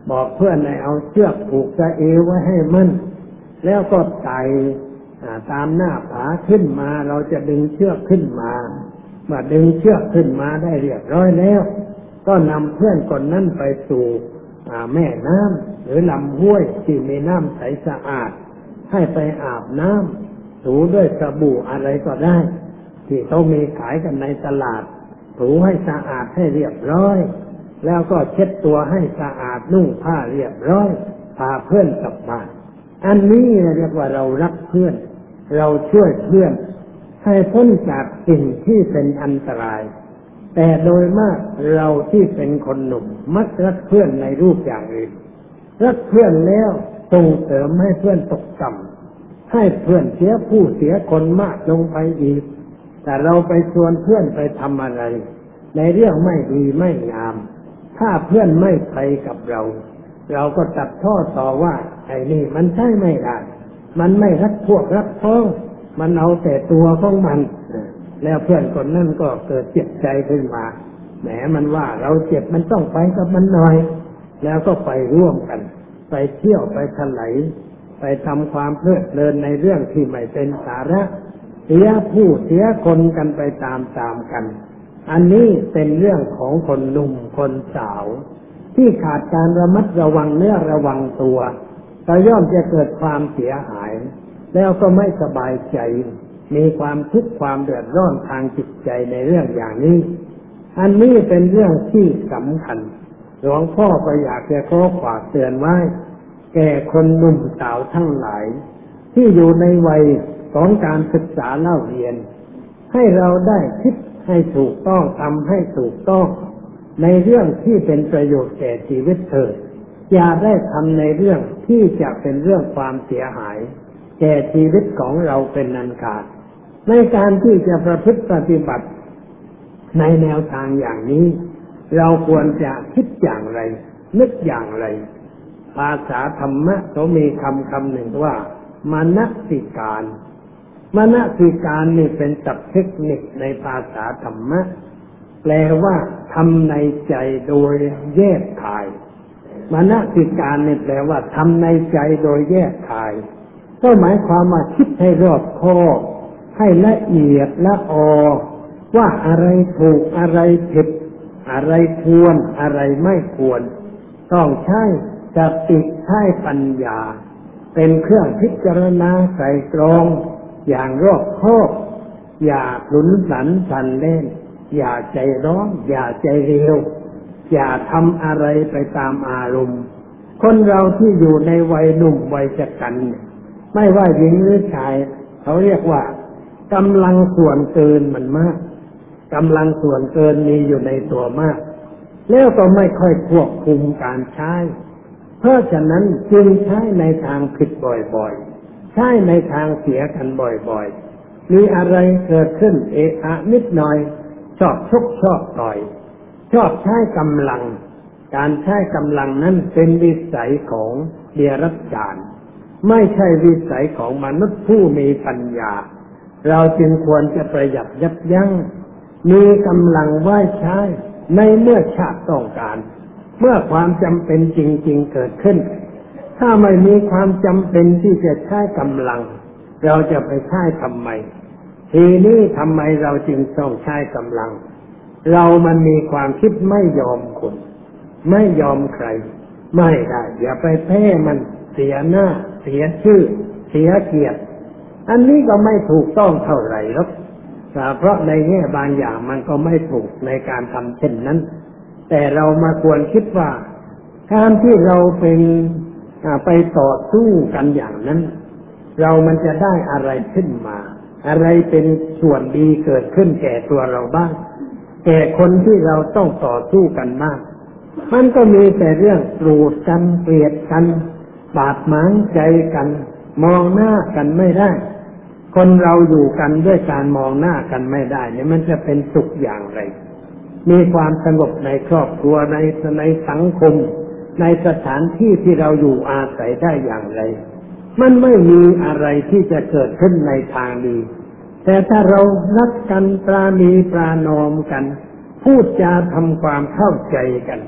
บอกเพื่อนให้เอาเชือกผูกสะเอวไว้ให้มั่นแล้วก็ไต่ตามหน้าผาขึ้นมาเราจะดึงเชือกขึ้นมาเมื่อดึงเชือกขึ้นมาได้เรียบร้อยแล้วก็นำเพื่อนคนนั้นไปสู่แม่น้ำหรือลำห้วยที่มีน้ำใสสะอาดให้ไปอาบน้ำถูด้วยสบู่อะไรก็ได้ที่เขามีขายกันในตลาดถูให้สะอาดให้เรียบร้อยแล้วก็เช็ดตัวให้สะอาดนุ่งผ้าเรียบร้อยพาเพื่อนกลับบ้านอันนี้เรียกว่าเรารักเพื่อนเราช่วยเพื่อนให้พ้นจากสิ่งที่เป็นอันตรายแต่โดยมากเราที่เป็นคนหนุ่มมักรักเพื่อนในรูปอย่างอื่นรักเพื่อนแล้วส่งเสริมให้เพื่อนตกต่ำให้เพื่อนเสียผู้เสียคนมากลงไปอีกแต่เราไปชวนเพื่อนไปทำอะไรในเรื่องไม่ดีไม่งามถ้าเพื่อนไม่ไปกับเราเราก็ตัดข้อต่อว่าไอ้นี่มันใช่ไม่ได้มันไม่รักพวกรักพ้องมันเอาแต่ตัวของมันแล้วเพื่อนคนนั้นก็เกิดเจ็บใจขึ้นมาแหมมันว่าเราเจ็บมันต้องไปกับมันหน่อยแล้วก็ไปร่วมกันไปเที่ยวไปถลายไปทำความเพลิดเพลินในเรื่องที่ไม่เป็นสาระเสียผู้เสียคนกันไปตามๆกันอันนี้เป็นเรื่องของคนหนุ่มคนสาวที่ขาดการระมัดระวังเนื้อระวังตัวก็ย่อมจะเกิดความเสียหายแล้วก็ไม่สบายใจมีความทุกข์ความเดือดร้อนทางจิตใจในเรื่องอย่างนี้อันนี้เป็นเรื่องที่สำคัญหลวงพ่อก็อยากจะขอฝากเตือนไว้แก่คนหนุ่มสาวทั้งหลายที่อยู่ในวัยของการศึกษาเล่าเรียนให้เราได้คิดให้ถูกต้องทำให้ถูกต้องในเรื่องที่เป็นประโยชน์แก่ชีวิตเถิดอย่าได้ทำในเรื่องที่จะเป็นเรื่องความเสียหายแก่ชีวิตของเราเป็นอันขาดในการที่จะประพฤติปฏิบัติในแนวทางอย่างนี้เราควรจะคิดอย่างไรนึกอย่างไรภาษาธรรมะเขามีคำคำหนึ่งว่ามนสิการมนสิการนี่เป็นศัพท์เทคนิคในภาษาธรรมะแปลว่าทำในใจโดยแยกคายมนสิการนี่แปลว่าทำในใจโดยแยกคายก็หมายความว่าคิดให้รอบคอบให้ละเอียดละออว่าอะไรถูกอะไรผิดอะไรควรอะไรไม่ควรต้องใช้สติใช้ปัญญาเป็นเครื่องพิจารณาไตร่ตรองอย่างรอบคอบอย่าหลุนหลันพลันเล่นอย่าใจร้อนอย่าใจเร็วอย่าทำอะไรไปตามอารมณ์คนเราที่อยู่ในวัยหนุ่มวัยชกันไม่ว่าหญิงหรือชายเขาเรียกว่ากำลังส่วนเกินมันมากกำลังส่วนเกินมีอยู่ในตัวมากแล้วก็ไม่ค่อยควบคุมการใช้เพราะฉะนั้นจึงใช้ในทางผิดบ่อยๆใช้ในทางเสียกันบ่อยๆมีอะไรเกิดขึ้นเอะอะนิดหน่อยชอบชกชอบต่อยชอบใช้กำลังการใช้กำลังนั้นเป็นวิสัยของเดรัจฉานไม่ใช่วิสัยของมนุษย์ผู้มีปัญญาเราจึงควรจะประหยัดยับยั้งมีกำลังไว้ใช้ในเมื่อชาติต้องการเมื่อความจำเป็นจริงๆเกิดขึ้นถ้าไม่มีความจำเป็นที่จะใช้กำลังเราจะไปใช้ทำไมทีนี้ทำไมเราจึงต้องใช้กำลังเรามันมีความคิดไม่ยอมคนไม่ยอมใครไม่ได้อย่าไปแพ้มันเสียหน้าเสียชื่อเสียเกียรติอันนี้ก็ไม่ถูกต้องเท่าไหร่หรอกเพราะในแง่บางอย่างมันก็ไม่ถูกในการทำเช่นนั้นแต่เรามาควรคิดว่าการที่เราเป็นไปต่อสู้กันอย่างนั้นเรามันจะได้อะไรขึ้นมาอะไรเป็นส่วนดีเกิดขึ้นแก่ตัวเราบ้างแก่คนที่เราต้องต่อสู้กันมากมันก็มีแต่เรื่องโกรธกันเกลียดกันบาดหมางใจกันมองหน้ากันไม่ได้คนเราอยู่กันด้วยการมองหน้ากันไม่ได้เนี่ยมันจะเป็นสุขอย่างไรมีความสงบในครอบครัวในในสังคมในสถานที่ที่เราอยู่อาศัยได้อย่างไรมันไม่มีอะไรที่จะเกิดขึ้นในทางดีแต่ถ้าเรารักกันปราณีปรานอมกันพูดจาทำความเข้าใจกัน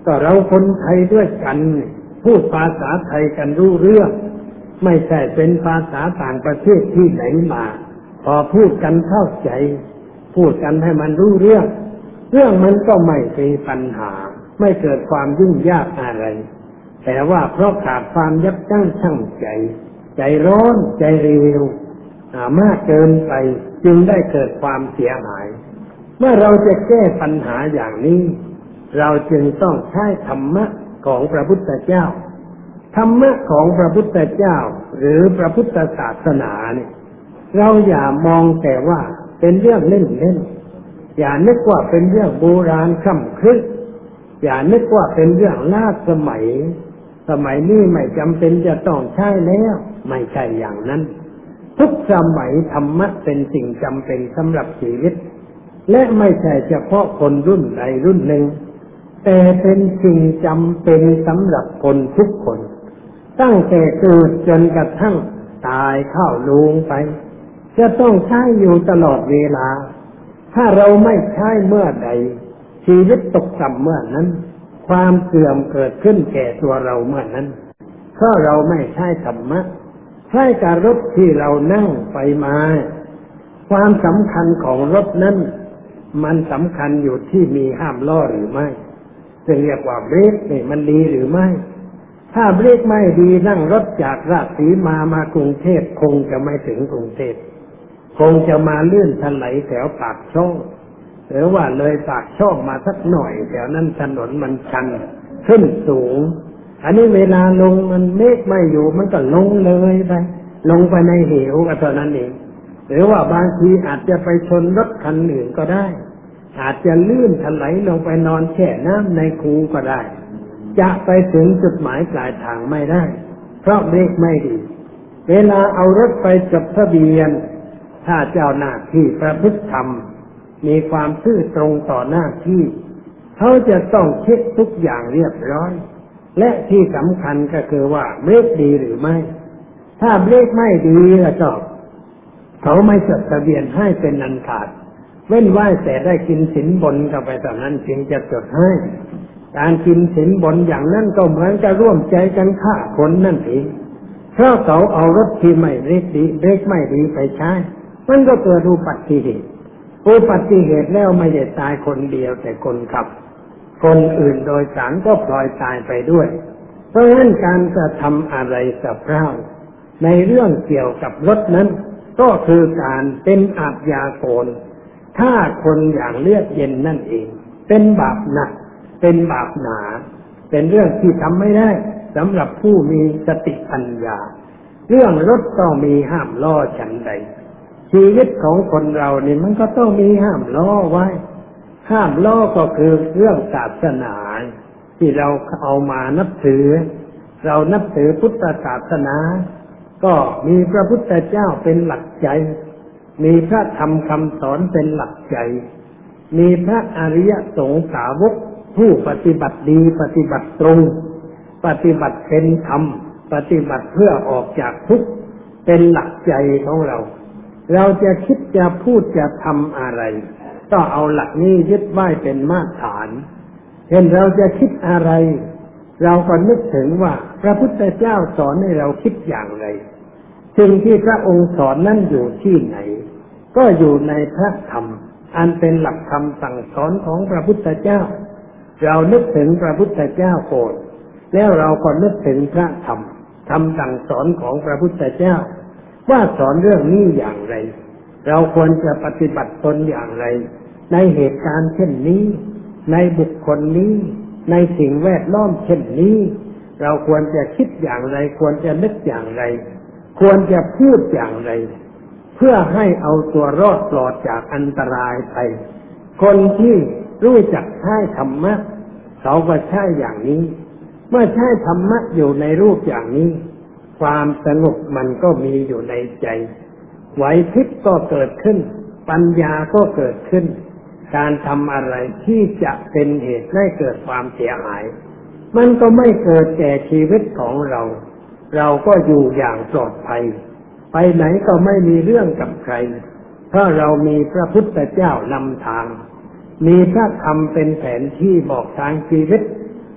ก็เราคนไทยด้วยกันพูดภาษาไทยกันรู้เรื่องไม่ใช่เป็นภาษาต่างประเทศที่ไหนมาพอพูดกันเข้าใจพูดกันให้มันรู้เรื่องเรื่องมันก็ไม่เป็นปัญหาไม่เกิดความยุ่งยากอะไรแต่ว่าเพราะขาดความยับยั้งชั่งใจใจร้อนใจเร็วมากเกินไปจึงได้เกิดความเสียหายเมื่อเราจะแก้ปัญหาอย่างนี้เราจึงต้องใช้ธรรมะของพระพุทธเจ้าธรรมะของพระพุทธเจ้าหรือพระพุทธศาสนาเนี่ยเราอย่ามองแต่ว่าเป็นเรื่องเล่นๆอย่านึกว่าเป็นเรื่องโบราณคล่ำครึอย่านึกว่าเป็นเรื่องล้าสมัยสมัยนี้ไม่จำเป็นจะต้องใช้แล้วไม่ใช่อย่างนั้นทุกสมัยธรรมะเป็นสิ่งจำเป็นสำหรับชีวิตและไม่ใช่เฉพาะคนรุ่นใดรุ่นหนึ่งแต่เป็นสิ่งจำเป็นสำหรับคนทุกคนตั้งแต่เกิดจนกระทั่งตายเข้าลงไปจะต้องใช้อยู่ตลอดเวลาถ้าเราไม่ใช้เมื่อใดชีวิตตกต่ำเมื่อนั้นความเสื่อมเกิดขึ้นแก่ตัวเราเมื่อนั้นเพราะเราไม่ใช้ธรรมะใช้กับรถที่เรานั่งไปมาความสำคัญของรถนั้นมันสำคัญอยู่ที่มีห้ามล้อหรือไม่จะเรียกว่าเบรกนี่มันดีหรือไม่ถ้าเบรกไม่ดีนั่งรถจากราชสีมามากรุงเทพคงจะไม่ถึงกรุงเทพคงจะมาลื่นถลายแถวปากช่องหรือว่าเลยปากช่องมาสักหน่อยแถวนั้นถนนมันชันขึ้นสูงอันนี้เวลาลงมันเมฆไม่อยู่มันก็ลงเลยไปลงไปในเหวก็เท่านั้นเองหรือว่าบางทีอาจจะไปชนรถคันอื่นก็ได้อาจจะลื่นถลายลงไปนอนแช่น้ำในคูก็ได้จะไปถึงจุดหมายปลายทางไม่ได้เพราะเบรกไม่ดีเวลาเอารถไปจดทะเบียนถ้าเจ้าหน้าที่ประพฤติธรรมมีความซื่อตรงต่อหน้าที่เขาจะต้องเช็คทุกอย่างเรียบร้อยและที่สำคัญก็คือว่าเบรกดีหรือไม่ถ้าเบรกไม่ดีแล้วก็เขาไม่จดทะเบียนให้เป็นอันขาดเว้นไว้แต่ได้กินสินบนเข้าไปตอนนั้นจึงจะจดให้การกินสินบนอย่างนั้นก็เหมือนจะร่วมใจกันฆ่าคนนั่นเองเพราะเขาเอารถที่ไม่เบรกดีเบรกไม่ดีไปใช้มันก็เกิดอุบัติเหตุอุบัติเหตุแล้วไม่ได้ตายคนเดียวแต่คนขับคนอื่นโดยสารก็พลอยตายไปด้วยเพราะฉะนั้นการกระทำอะไรสับเร่าในเรื่องเกี่ยวกับรถนั้นก็คือการเป็นอาชญากรถ้าคนอย่างเลือดเย็นนั่นเองเป็นบาปหนักเป็นบาปหนาเป็นเรื่องที่ทำไม่ได้สำหรับผู้มีสติปัญญาเรื่องรถต้องมีห้ามล้อฉันใดชีวิตของคนเรานี่มันก็ต้องมีห้ามล้อไว้ห้ามล้อก็คือเรื่องศาสนาที่เราเอามานับถือเรานับถือพุทธศาสนาก็มีพระพุทธเจ้าเป็นหลักใจมีพระธรรมคำสอนเป็นหลักใจมีพระอริยสงสาวกผู้ปฏิบัติดีปฏิบัติตรงปฏิบัติเป็นธรรมปฏิบัติเพื่อออกจากทุกข์เป็นหลักใจของเราเราจะคิดจะพูดจะทำอะไรก็เอาหลักนี้ยึดไว้เป็นมาตรฐานเช่นเราจะคิดอะไรเราก็นึกถึงว่าพระพุทธเจ้าสอนให้เราคิดอย่างไรสิ่งที่พระองค์สอนนั้นอยู่ที่ไหนก็อยู่ในพระธรรมอันเป็นหลักคำสั่งสอนของพระพุทธเจ้าเรานึกถึงพระพุทธเจ้าโปรดแล้วเราก็นึกถึงพระธรรมคำสั่งสอนของพระพุทธเจ้าว่าสอนเรื่องนี้อย่างไรเราควรจะปฏิบัติตนอย่างไรในเหตุการณ์เช่นนี้ในบุคคลนี้ในสิ่งแวดล้อมเช่นนี้เราควรจะคิดอย่างไรควรจะนึกอย่างไรควรจะพูดอย่างไรเพื่อให้เอาตัวรอดปลอดจากอันตรายไปคนที่รู้จักใช้ธรรมะเขาก็ใช้อย่างนี้เมื่อใช้ธรรมะอยู่ในรูปอย่างนี้ความสงบมันก็มีอยู่ในใจไหวพริบก็เกิดขึ้นปัญญาก็เกิดขึ้นการทำอะไรที่จะเป็นเหตุให้เกิดความเสียหายมันก็ไม่เกิดแก่ชีวิตของเราเราก็อยู่อย่างปลอดภัยไปไหนก็ไม่มีเรื่องกับใครเพราะเรามีพระพุทธเจ้านำทางมีพระธรรมเป็นแผนที่บอกทางชีวิต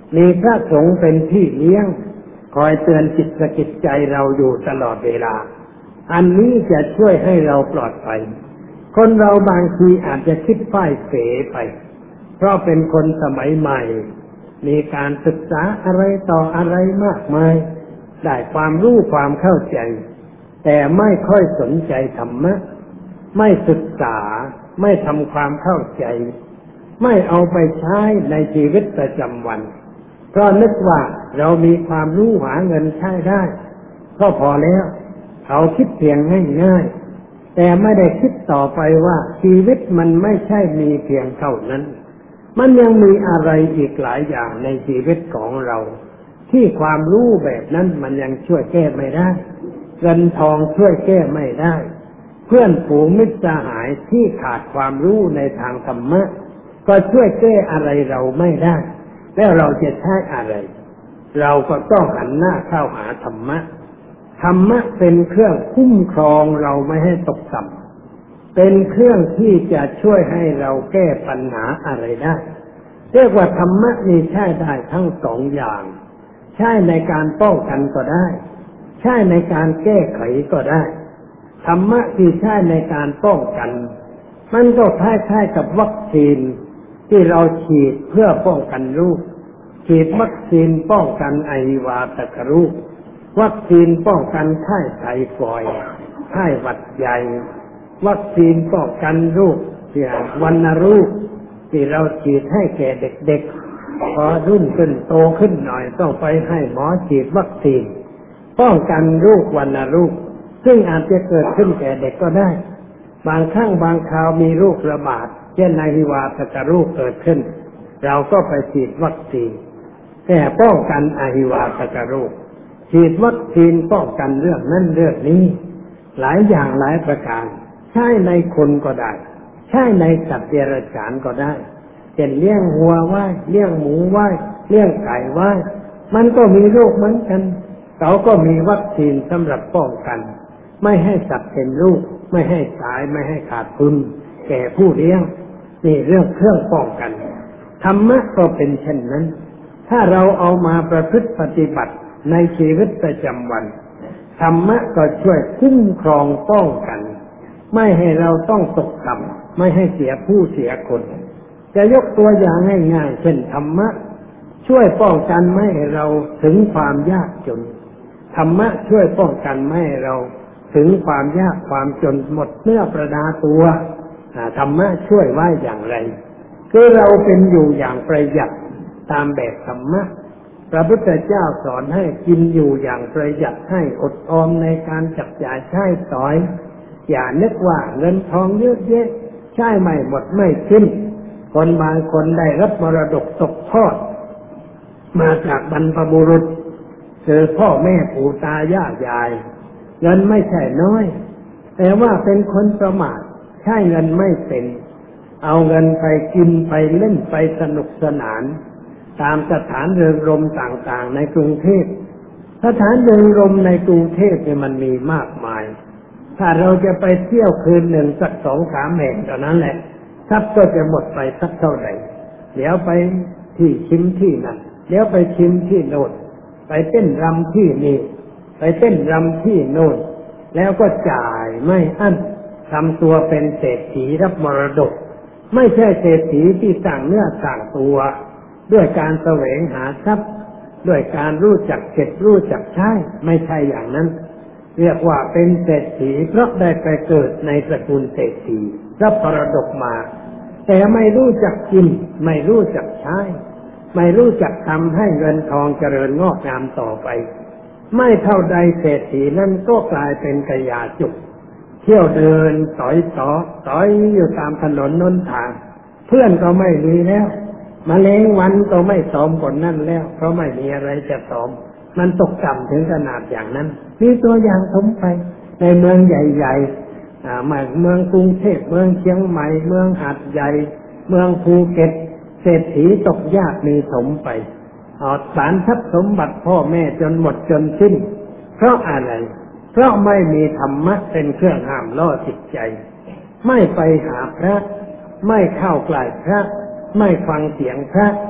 มีพระสงฆ์เป็นพี่เลี้ยงคอยเตือนจิตสะกิดใจเราอยู่ตลอดเวลาอันนี้จะช่วยให้เราปลอดภัยคนเราบางทีอาจจะคิดพ่ายเสไปเพราะเป็นคนสมัยใหม่มีการศึกษาอะไรต่ออะไรมากมายได้ความรู้ความเข้าใจแต่ไม่ค่อยสนใจธรรมะไม่ศึกษาไม่ทำความเข้าใจไม่เอาไปใช้ในชีวิตประจำวันเพราะนึกว่าเรามีความรู้หาเงินใช้ได้ก็พอแล้วเขาคิดเพียงง่ายๆแต่ไม่ได้คิดต่อไปว่าชีวิตมันไม่ใช่มีเพียงเท่านั้นมันยังมีอะไรอีกหลายอย่างในชีวิตของเราที่ความรู้แบบนั้นมันยังช่วยแก้ไม่ได้เงินทองช่วยแก้ไม่ได้เพื่อนฝูงมิตรสหายที่ขาดความรู้ในทางธรรมะก็ช่วยแก้อะไรเราไม่ได้แล้วเราจะใช้อะไรเราก็ต้องหันหน้าเข้าหาธรรมะธรรมะเป็นเครื่องคุ้มครองเราไม่ให้ตกต่ำเป็นเครื่องที่จะช่วยให้เราแก้ปัญหาอะไรได้เรียกว่าธรรมะนี่ใช้ได้ทั้งสองอย่างใช้ในการป้องกันก็ได้ใช้ในการแก้ไขก็ได้ธรรมะที่ใช้ในการป้องกันมันก็คล้ายๆกับวัคซีนที่เราฉีดเพื่อป้องกันโรคฉีดวัคซีนป้องกันไอวาตกโรควัคซีนป้องกันไข้ไทฟอยด์ไข้หวัดใหญ่วัคซีนป้องกันโรคอย่างวัณโรคที่เราฉีดให้แก่เด็กๆพอรุ่นขึ้นโตขึ้นหน่อยต้องไปให้หมอฉีดวัคซีนป้องกันโรควัณโรคซึ่งอาจจะเกิดขึ้นแก่เด็กก็ได้บางครั้งบางคราวมีโรคระบาดเช่นไอวาตกโรคเกิดขึ้นเราก็ไปฉีดวัคซีนแต่ป้องกันไอวาตกโรคฉีดวัคซีนป้องกันเรื่องนั้นเรื่องนี้หลายอย่างหลายประการใช้ในคนก็ได้ใช้ในสัตว์เดรัจฉานก็ได้เช่นเลี้ยงวัวไว้เลี้ยงหมูไว้เลี้ยงไก่ไว้มันก็มีโรคเหมือนกันเขาก็มีวัคซีนสำหรับป้องกันไม่ให้สัตว์เป็นโรคไม่ให้ตายไม่ให้ขาดทุนแก่ผู้เลี้ยงนี่เรื่องเครื่องป้องกันธรรมะก็เป็นเช่นนั้นถ้าเราเอามาประพฤติปฏิบัติในชีวิตประจำวันธรรมะก็ช่วยคุ้มครองป้องกันไม่ให้เราต้องตกต่ำไม่ให้เสียผู้เสียคนจะยกตัวอย่างง่ายๆเช่นธรรมะช่วยป้องกันไม่ให้เราถึงความยากจนธรรมะช่วยป้องกันไม่ให้เราถึงความยากความจนหมดเนื้อประดาตัวธรรมะช่วยไว้อย่างไรคือเราเป็นอยู่อย่างประหยัดตามแบบธรรมะพระพุทธเจ้าสอนให้กินอยู่อย่างประหยัดให้อดออมในการจับจ่ายใช้สอยอย่านึกว่าเงินทองเยอะแยะใช้ไม่หมดไม่สิ้นคนบางคนได้รับมรดกตกทอดมาจากบรรพบุรุษคือพ่อแม่ปู่ตายายยายเงินไม่ใช่น้อยแต่ว่าเป็นคนประมาทใช้เงินไม่เป็นเอาเงินไปกินไปเล่นไปสนุกสนานตามสถานเริงรมย์ต่างๆในกรุงเทพสถานเริงรมย์ในกรุงเทพเนี่ยมันมีมากมายถ้าเราจะไปเที่ยวคืนหนึ่งสักสองสามแห่งเท่านั้นแหละทรัพย์ก็จะหมดไปสักเท่าไหร่เดี๋ยวไปที่ชิมที่นั่นเดี๋ยวไปชิมที่โน่นไปเต้นรำที่นี่ไปเต้นรำที่โน่นแล้วก็จ่ายไม่อั้นทำตัวเป็นเศรษฐีรับมรดกไม่ใช่เศรษฐีที่สร้างเนื้อสร้างตัวด้วยการแสวงหาทรัพย์ด้วยการรู้จักเก็บรู้จักใช้ไม่ใช่อย่างนั้นเรียกว่าเป็นเศรษฐีเพราะได้ไปเกิดในตระกูลเศรษฐีรับมรดกมาแต่ไม่รู้จักกินไม่รู้จักใช้ไม่รู้จักทำให้เงินทองเจริญงอกงามต่อไปไม่เท่าใดเศรษฐีนั้นก็กลายเป็นกยาจุกเที่ยวเดินต่อยต่อต่อยอยู่ตามถนนนนทางเพื่อนก็ไม่มีแล้วมแมลงวันก็ไม่ตอมคนนั่นแล้วเพราะไม่มีอะไรจะตอมมันตกต่ำถึงขนาดอย่างนั้นมีตัวอย่างสมไปในเมืองใหญ่ๆอ่าเมืองกรุงเทพเมืองเชียงใหม่เมืองหาดใหญ่เมืองภูเก็ตเศรษฐีตกยากมีสมไปเอาสารทรัพย์สมบัติพ่อแม่จนหมดจนสิ้นเพราะอะไรเพราะไม่มีธรรมะเป็นเครื่องห้ามล่อจิตใจไม่ไปหาพระไม่เข้าใกล้พระไม่ฟังเสียงพระ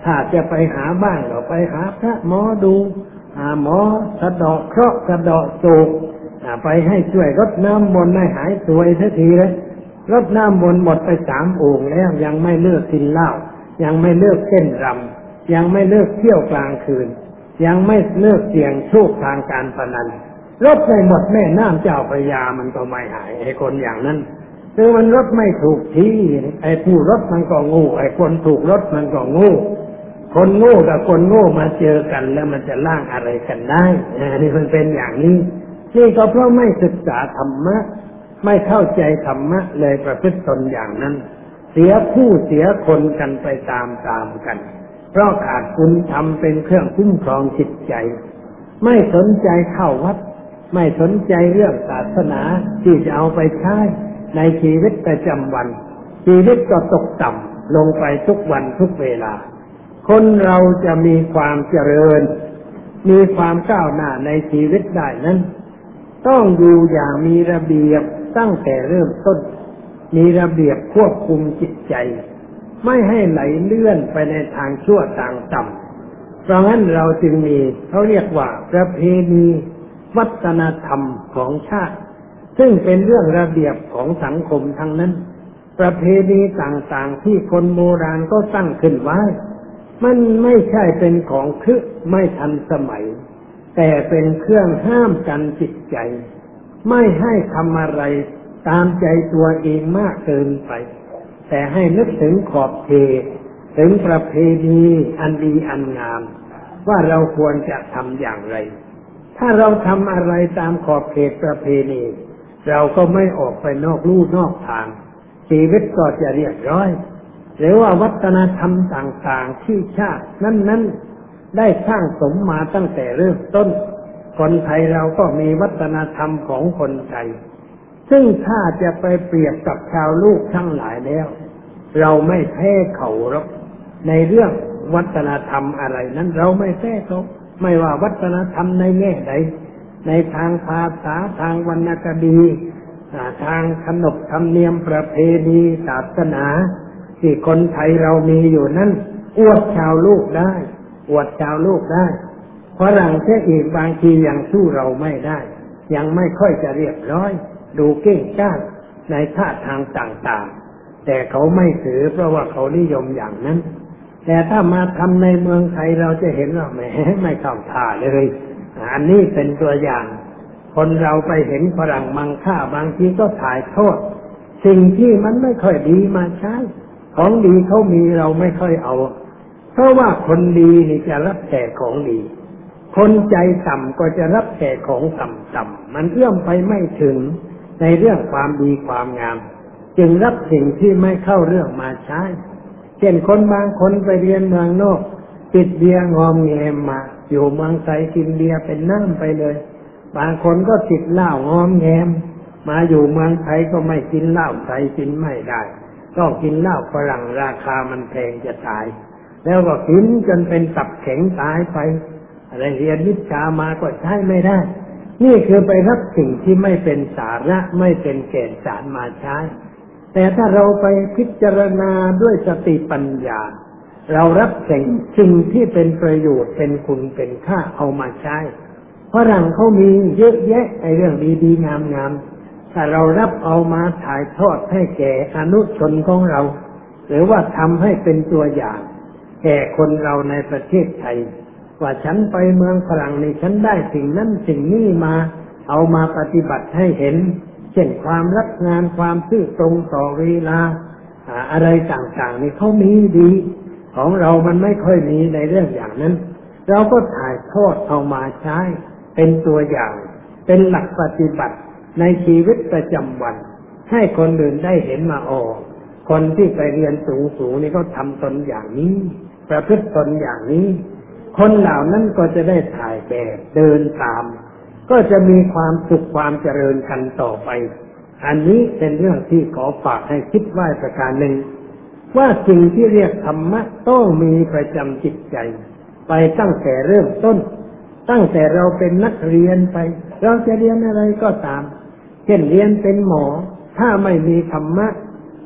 ถ้าจะไปหาบ้างก็ไปหาพระหมอดูหาหมอสะเดาะเคราะห์สะเดาะโศกไปให้ช่วยรดน้ำมนต์ให้หายป่วยสักทีเลยรดน้ำมนต์หมดไปสามโอ่งแล้วยังไม่เลิกกินเหล้ายังไม่เลิกเต้นรำยังไม่เลิกเที่ยวกลางคืนยังไม่เลิกเสี่ยงโชคทางการพนันรดไม่หมดแม่น้ำเจ้าพระยามันก็ไม่หายไอ้คนอย่างนั้นคือมันรดไม่ถูกที่ไอ้ผู้รดมันก็โง่ไอ้คนถูกรดมันก็โง่คนโง่กับคนโง่มาเจอกันแล้วมันจะล่างอะไรกันได้นี่มันเป็นอย่างนี้นี่ก็เพราะไม่ศึกษาธรรมะไม่เข้าใจธรรมะเลยประพฤติตนอย่างนั้นเสียผู้เสียคนกันไปตามๆกันเพราะขาดคุณธรรมเป็นเครื่องคุ้มครองจิตใจไม่สนใจเข้าวัดไม่สนใจเรื่องศาสนาที่จะเอาไปใช้ในชีวิตประจำวันชีวิตก็ตกต่ำลงไปทุกวันทุกเวลาคนเราจะมีความเจริญมีความก้าวหน้าในชีวิตได้นั้นต้องอยู่อย่างมีระเบียบตั้งแต่เริ่มต้นมีระเบียบควบคุมจิตใจไม่ให้ไหลเลื่อนไปในทางชั่วทางต่ำเพราะงั้นเราจึงมีเขาเรียกว่าประเพณีวัฒนธรรมของชาติซึ่งเป็นเรื่องระเบียบของสังคมทั้งนั้นประเพณีต่างๆที่คนโบราณก็ตั้งขึ้นไว้มันไม่ใช่เป็นของคึไม่ทันสมัยแต่เป็นเครื่องห้ามกันจิตใจไม่ให้ทำอะไรตามใจตัวเองมากเกินไปแต่ให้นึกถึงขอบเขตถึงประเพณีอันดีอันงามว่าเราควรจะทำอย่างไรถ้าเราทำอะไรตามขอบเขตประเพณีเราก็ไม่ออกไปนอกลู่นอกทางชีวิตก็จะเรียบร้อยหรือว่าวัฒนธรรมต่างๆที่ชาตินั้นๆได้สร้างสมมาตั้งแต่เริ่มต้นคนไทยเราก็มีวัฒนธรรมของคนไทยซึ่งถ้าจะไปเปรียบกับชาวลูกทั้งหลายแล้วเราไม่แพ้เขาหรอกในเรื่องวัฒนธรรมอะไรนั้นเราไม่แพ้เขาไม่ว่าวัฒนธรรมในแง่ใดในทางภาษาทางวรรณคดีทางขนบธรรมเนียมประเพณีศาสนาที่คนไทยเรามีอยู่นั้นอวดชาวลูกได้อวดชาวลูกได้ฝรั่งเสียอีกบางทียังสู้เราไม่ได้ยังไม่ค่อยจะเรียบร้อยดูเก่งกล้าในท่าทางต่างๆแต่เขาไม่ถือเพราะว่าเขานิยมอย่างนั้นแต่ถ้ามาทำในเมืองไทยเราจะเห็นว่าแหมไม่เข้าท่าเลยอันนี้เป็นตัวอย่างคนเราไปเห็นฝรั่งมังค่าบางทีก็ถ่ายโทษสิ่งที่มันไม่ค่อยดีมาใช้ของดีเขามีเราไม่ค่อยเอาเพราะว่าคนดีนี่จะรับแต่ของดีคนใจต่ำก็จะรับแต่ของต่ำๆมันเอื้อมไปไม่ถึงในเรื่องความดีความงามจึงรับสิ่งที่ไม่เข้าเรื่องมาใช้เช่นคนบางคนไปเรียนเมืองนอกติดเบียร์งอมแงมมาอยู่เมืองไทยกินเบียร์เป็นน้ำไปเลยบางคนก็ติดเหล้างอมแงมมาอยู่เมืองไทยก็ไม่กินเหล้าไทยกินไม่ได้ต้องกินเหล้าฝรั่งราคามันแพงจะตายแล้วก็กินจนเป็นตับแข็งตายไปอะไรเรียนวิชามาก็ใช้ไม่ได้นี่คือไปรับสิ่งที่ไม่เป็นสาระไม่เป็นแก่นสารมาใช้แต่ถ้าเราไปพิจารณาด้วยสติปัญญาเรารับสิ่งสิ่งที่เป็นประโยชน์เป็นคุณเป็นค่าเอามาใช้ฝรั่งเขามีเยอะแยะในเรื่องดีๆงามๆถ้าเรารับเอามาถ่ายทอดให้แก่อนุชนของเราหรือว่าทำให้เป็นตัวอย่างแก่คนเราในประเทศไทยว่าฉันไปเมืองฝรั่งนี่ฉันได้สิ่งนั้นสิ่งนี้มาเอามาปฏิบัติให้เห็นเช่นความรักงานความซื่อตรงต่อเวลาอะไรต่างๆนี่เขามีดีของเรามันไม่ค่อยมีในเรื่องอย่างนั้นเราก็ถ่ายทอดเอามาใช้เป็นตัวอย่างเป็นหลักปฏิบัติในชีวิตประจำวันให้คนอื่นได้เห็นมาอ๋อคนที่ไปเรียนสูงๆนี่เขาทำตนอย่างนี้ประพฤติตนอย่างนี้คนเหล่านั้นก็จะได้ถ่ายแบบเดินตามก็จะมีความสุขความเจริญกันต่อไปอันนี้เป็นเรื่องที่ขอฝากให้คิดไว้ประการหนึ่งว่าสิ่งที่เรียกธรรมะต้องมีประจำจิตใจไปตั้งแต่เริ่มต้นตั้งแต่เราเป็นนักเรียนไปเราจะเรียนอะไรก็ตามเช่นเรียนเป็นหมอถ้าไม่มีธรรมะ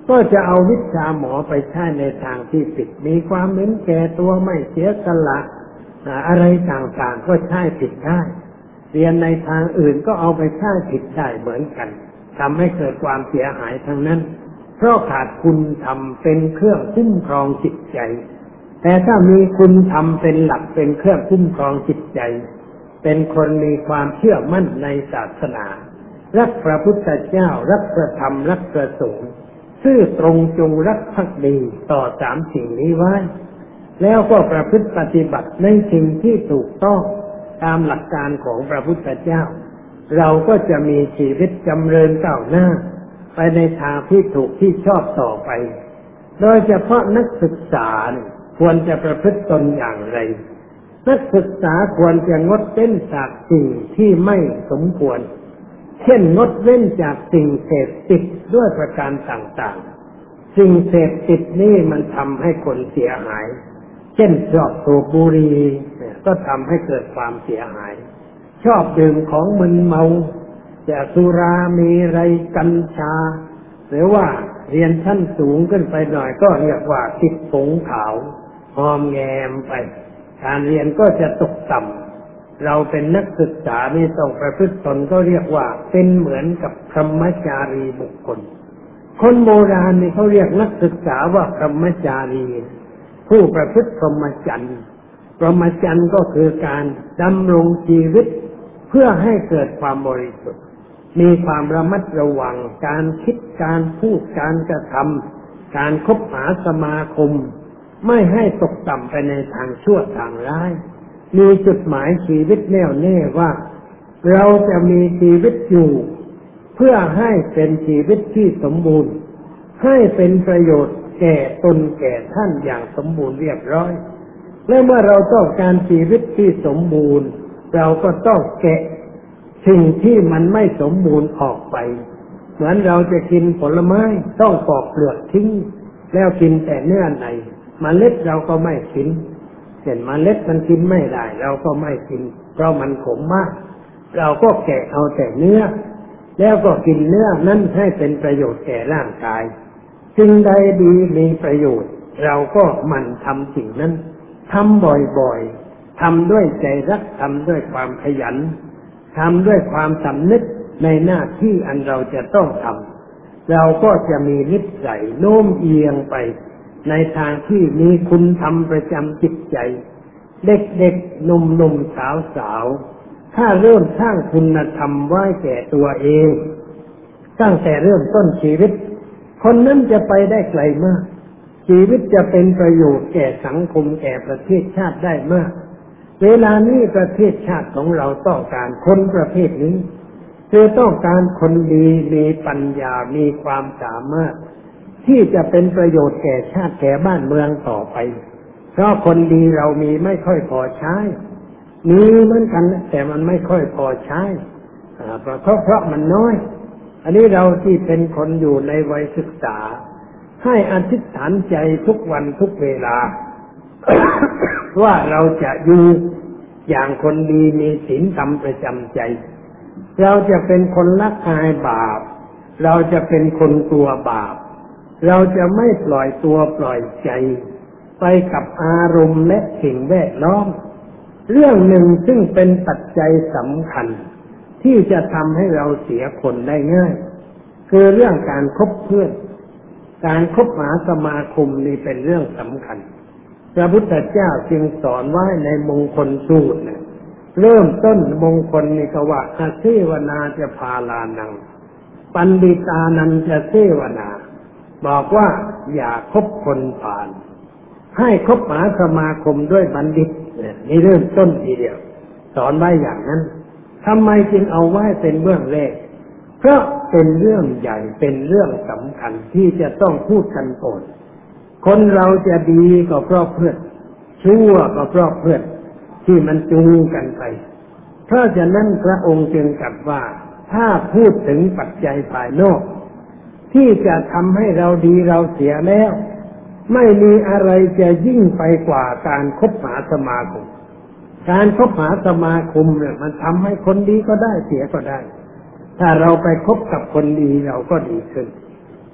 ก็จะเอาวิชาหมอไปใช้ในทางที่ผิดมีความเห็นแก่ตัวไม่เสียสละอะไรต่างๆก็ใช้ผิดได้เรียนในทางอื่นก็เอาไปใช้ผิดได้เหมือนกันทำให้เกิดความเสียหายทั้งนั้นเพราะขาดคุณธรรมเป็นเครื่องคุ้มครองจิตใจแต่ถ้ามีคุณธรรมเป็นหลักเป็นเครื่องคุ้มครองจิตใจเป็นคนมีความเชื่อมั่นในศาสนารักพระพุทธเจ้ารักพระธรรมรักพระสงฆ์ซื่อตรงจงรักภักดีต่อสามสิ่งนี้ไว้แล้วก็ประพฤติปฏิบัติในสิ่งที่ถูกต้องตามหลักการของพระพุทธเจ้าเราก็จะมีชีวิตจำเริญก้าวหน้าไปในทางที่ถูกที่ชอบต่อไปโดยเฉพาะนักศึกษาควรจะประพฤติตนอย่างไรนักศึกษาควรจะงดเว้นจากสิ่งที่ไม่สมควรเช่นงดเว้นจากสิ่งเสพติดด้วยประการต่างๆสิ่งเสพติดนี่มันทำให้คนเสียหายเช่นชอบสูบบุหรี่ก็ทำให้เกิดความเสียหายชอบดื่มของมึนเมาจะสุรามีไรกัญชาหรือว่าเรียนชั้นสูงขึ้นไปหน่อยก็เรียกว่าติดผงขาวหอมแงมไปการเรียนก็จะตกต่ำเราเป็นนักศึกษานี่ต้องประพฤติตนก็เรียกว่าเป็นเหมือนกับพรหมจารีบุคคลคนโบราณนี่เขาเรียกนักศึกษาว่าพรหมจารีผู้ประพฤติพรหมจรรย์พรหมจรรย์ก็คือการดำรงชีวิตเพื่อให้เกิดความบริสุทธิ์มีความระมัดระวังการคิดการพูดการกระทำการคบหาสมาคมไม่ให้ตกต่ำไปในทางชั่วทางร้ายมีจุดหมายชีวิตแน่วแน่ว่าเราจะมีชีวิตอยู่เพื่อให้เป็นชีวิตที่สมบูรณ์ให้เป็นประโยชน์แก่ตนแก่ท่านอย่างสมบูรณ์เรียบร้อยและเมื่อเราต้องการชีวิตที่สมบูรณ์เราก็ต้องแกะสิ่งที่มันไม่สมบูรณ์ออกไปเหมือนเราจะกินผลไม้ต้องปอกเปลือกทิ้งแล้วกินแต่เนื้อในเมล็ดเราก็ไม่กินเห็นเมล็ดมันกินไม่ได้เราก็ไม่กินเพราะมันขมมากเราก็แกะเอาแต่เนื้อแล้วก็กินเนื้อนั้นให้เป็นประโยชน์แก่ร่างกายสิ่งใดดีมีประโยชน์เราก็หมั่นทำสิ่งนั้นทำบ่อยๆทำด้วยใจรักทำด้วยความขยันทำด้วยความสำนึกในหน้าที่อันเราจะต้องทำเราก็จะมีนิสัยโน้มเอียงไปในทางที่มีคุณธรรมประจำจิตใจเด็กๆหนุ่มๆสาวๆถ้าเริ่มสร้างคุณธรรมไว้แก่ตัวเองตั้งแต่เริ่มต้นชีวิตคนนั้นจะไปได้ไกลมากชีวิตจะเป็นประโยชน์แก่สังคมแก่ประเทศชาติได้มากเวลานี้ประเทศชาติของเราต้องการคนประเภทนี้คือต้องการคนดีมีปัญญามีความสามารถที่จะเป็นประโยชน์แก่ชาติแก่บ้านเมืองต่อไปเพราะคนดีเรามีไม่ค่อยพอใช้มีเหมือนกันแต่มันไม่ค่อยพอใช้เพราะเพราะมันน้อยอันนี้เราที่เป็นคนอยู่ในวัยศึกษาให้อธิษฐานใจทุกวันทุกเวลา ว่าเราจะอยู่อย่างคนดีมีศีลธรรมประจำใจเราจะเป็นคนละอายบาปเราจะเป็นคนกลัวบาปเราจะไม่ปล่อยตัวปล่อยใจไปกับอารมณ์และสิ่งแวดล้อมเรื่องหนึ่งซึ่งเป็นปัจจัยสำคัญที่จะทำให้เราเสียคนได้ง่ายคือเรื่องการคบเพื่อนการคบหาสมาคมนี่เป็นเรื่องสำคัญพระพุทธเจ้าจึงสอนไว้ในมงคลสูตรเนี่ยเริ่มต้นมงคลนี่ก็ว่าอาเสวนาจะพาลานังปันดิตานันจะเสวนาบอกว่าอย่าคบคนผ่านให้คบหาสมาคมด้วยบัณฑิตนี่เริ่มต้นทีเดียวสอนไว้อย่างนั้นทำไมจึงเอาไว้เป็นเบื้องแรกเพราะเป็นเรื่องใหญ่เป็นเรื่องสำคัญที่จะต้องพูดกันก่อนคนเราจะดีก็เพราะเพื่อนชั่วก็เพราะเพื่อนที่มันจูงกันไปเพราะฉะนั้นพระองค์จึงตรัสว่าถ้าพูดถึงปัจจัยภายนอกที่จะทำให้เราดีเราเสียแล้วไม่มีอะไรจะยิ่งไปกว่าการคบหาสมาคมการคบหาสมาคมเนี่ยมันทำให้คนดีก็ได้เสียก็ได้ถ้าเราไปคบกับคนดีเราก็ดีขึ้น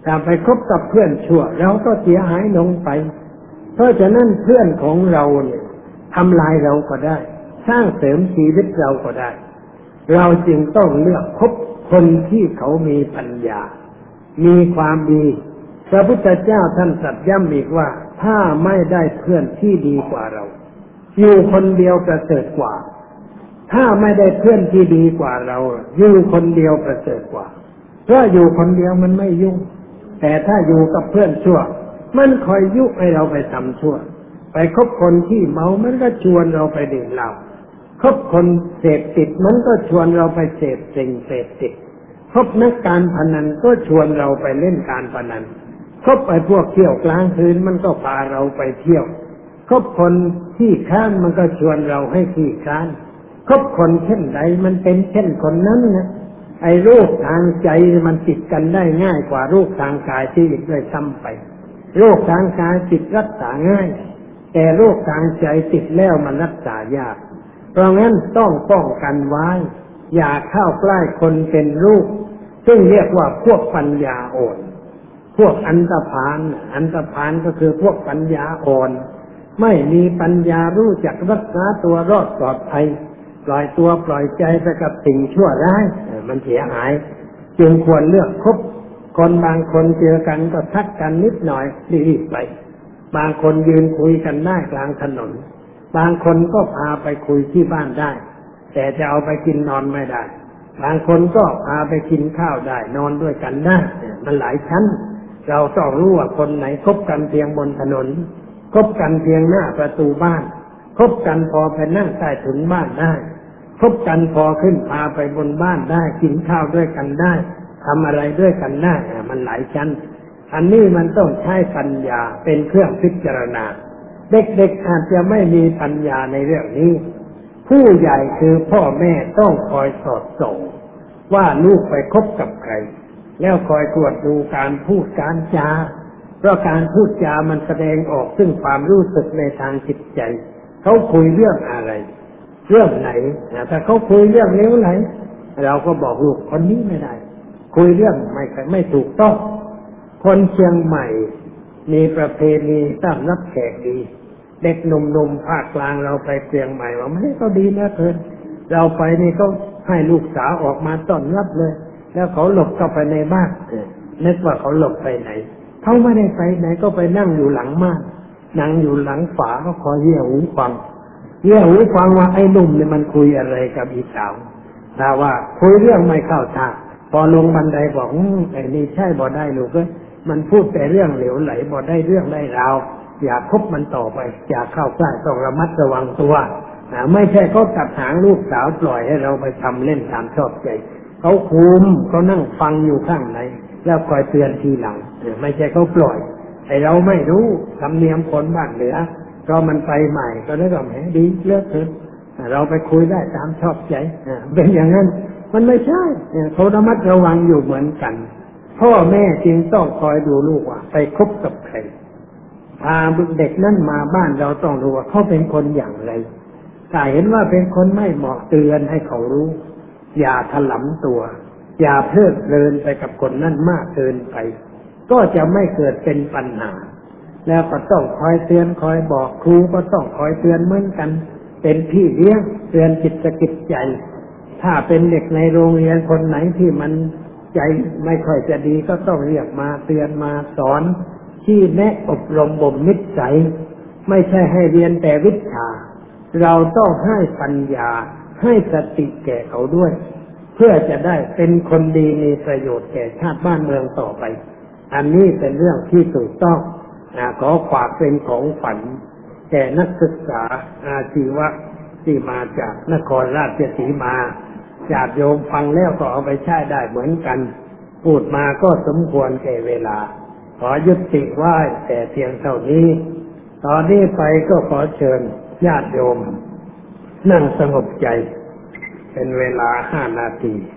ถ้าไปคบกับเพื่อนชั่วเราก็เสียหายลงไปเพราะฉะนั้นเพื่อนของเราเนี่ยทำลายเราก็ได้สร้างเสริมชีวิตเราก็ได้เราจึงต้องเลือกคบคนที่เขามีปัญญามีความดีพระพุทธเจ้าท่านตรัสย้ำอีกว่าถ้าไม่ได้เพื่อนที่ดีกว่าเราอยู่คนเดียวประเสริฐกว่าถ้าไม่ได้เพื่อนที่ดีกว่าเราอยู่คนเดียวประเสริฐกว่าเพราะอยู่คนเดียวมันไม่ยุ่งแต่ถ้าอยู่กับเพื่อนชั่วมันคอยยุให้เราไปทำชั่วไปคบคนที่เมามันก็ชวนเราไปดื่มเหล้าคบคนเสพติดมันก็ชวนเราไปเสพสิ่งเสพติดคบนักการพนันก็ชวนเราไปเล่นการพนันคบไอ้พวกเที่ยวกลางคืนมันก็พาเราไปเที่ยวคบคนที่ค้านมันก็ชวนเราให้ที่ค้านคบคนเช่นใดมันเป็นเช่นคนนั้นนะไอ้โรคทางใจมันติดกันได้ง่ายกว่าโรคทางกายที่อีกด้วยซ้ำไปโรคทางกายติดรักษาง่ายแต่โรคทางใจติดแล้วมันรักษายากเพราะงั้นต้องป้องกันไว้อย่าเข้าใกล้คนเป็นโรคซึ่งเรียกว่าพวกปัญญาอ่อนพวกอันธพาลอันธพาลก็คือพวกปัญญาอ่อนไม่มีปัญญารู้จักรักษาตัวรอดปลอดภัยปล่อยตัวปล่อยใจไปกับสิ่งชั่วร้ายมันเสียหายจึงควรเลือกคบคนบางคนเจอกันก็ทักกันนิดหน่อยรีบไปบางคนยืนคุยกันได้กลางถนนบางคนก็พาไปคุยที่บ้านได้แต่จะเอาไปกินนอนไม่ได้บางคนก็พาไปกินข้าวได้นอนด้วยกันได้มันหลายชั้นเราต้องรู้ว่าคนไหนคบกันเพียงบนถนนคบกันเพียงหน้าประตูบ้านคบกันพอไปนั่งใต้ถุนบ้านได้คบกันพอขึ้นพาไปบนบ้านได้กินข้าวด้วยกันได้ทำอะไรด้วยกันได้มันหลายชั้นอันนี้มันต้องใช้ปัญญาเป็นเครื่องพิจารณาเด็กๆอาจจะไม่มีปัญญาในเรื่องนี้ผู้ใหญ่คือพ่อแม่ต้องคอยสอดส่องว่าลูกไปคบกับใครแล้วคอยตรวจดูการพูดการจาเพราะการพูดจามันแสดงออกซึ่งความรู้สึกในทางจิตใจเขาคุยเรื่องอะไรเรื่องไหนถ้าเขาคุยเรื่องเลวไหลเราก็บอกลูกคนนี้ไม่ได้คุยเรื่องไม่ไม่ถูกต้องคนเชียงใหม่มีประเพณีต้อนรับแขกดีเด็กหนุ่มๆภาคกลางเราไปเชียงใหม่ว่าไม่ก็ดีนะเพื่อนเราไปนี่ก็ให้ลูกสาวออกมาต้อนรับเลยแล้วเขาหลบเข้าไปในบ้านนึกว่าเขาหลบไปไหนเขาไม่ได้ไปไหนก็ไปนั่งอยู่หลังม่านนั่งอยู่หลังฝาก็คอยเยี่ยหูฟังเยี่ยหูฟังว่าไอ้หนุ่มเนี่ยมันคุยอะไรกับอีสาวถ้าว่าคุยเรื่องไม่เข้าท่าพอลงบันไดบอกไอ้นี่ใช่บ่ได้ลูกเอ้ยมันพูดแต่เรื่องเหลวไหลบ่ได้เรื่องได้ราวอย่าคบมันต่อไปอย่าเข้าใกล้ต้องระมัดระวังตัวไม่ใช่เขาตัดหางลูกสาวปล่อยให้เราไปทำเล่นตามชอบใจเขาคุมเขานั่งฟังอยู่ข้างในแล้วคอยเตือนทีหลังไม่ใช่เขาปล่อยไอ้เราไม่รู้ธรรมเนียมคนบ้านเหนือเพราะมันไปใหม่ก็เลยก็แหมดีเลิกเถอะเราไปคุยได้ตามชอบใจเป็นอย่างนั้นมันไม่ใช่เขาระมัดระวังอยู่เหมือนกันพ่อแม่จึงต้องคอยดูลูกว่าไปคบกับใครพาเด็กนั่นมาบ้านเราต้องรู้ว่าเขาเป็นคนอย่างไรถ้าเห็นว่าเป็นคนไม่เหมาะเตือนให้เขารู้อย่าถลำตัวอย่าเพลิดเพลินไปกับคนนั้นมากเกินไปก็จะไม่เกิดเป็นปัญหาแล้วก็ต้องคอยเตือนคอยบอกครูก็ต้องคอยเตือนเหมือนกันเป็นพี่เลี้ยงเตือนจิตสะกิดใจถ้าเป็นเด็กในโรงเรียนคนไหนที่มันใจไม่ค่อยจะดีก็ต้องเรียกมาเตือนมาสอนชี้แนะอบรมบ่มนิสัยไม่ใช่ให้เรียนแต่วิชาเราต้องให้ปัญญาให้สติแก่เขาด้วยเพื่อจะได้เป็นคนดีมีประโยชน์แก่ชาติบ้านเมืองต่อไปอันนี้เป็นเรื่องที่ถูกต้องขอฝากเป็นของฝันแก่นักศึกษาอาชีวะที่มาจากนครราชสีมาญาติโยมฟังแล้วก็เอาไปใช้ได้เหมือนกันพูดมาก็สมควรแก่เวลาขอยุติไว้แต่เพียงเท่านี้ตอนนี้ไปก็ขอเชิญญาติโยมนั่งสงบใจเป็นเวลาห้านาที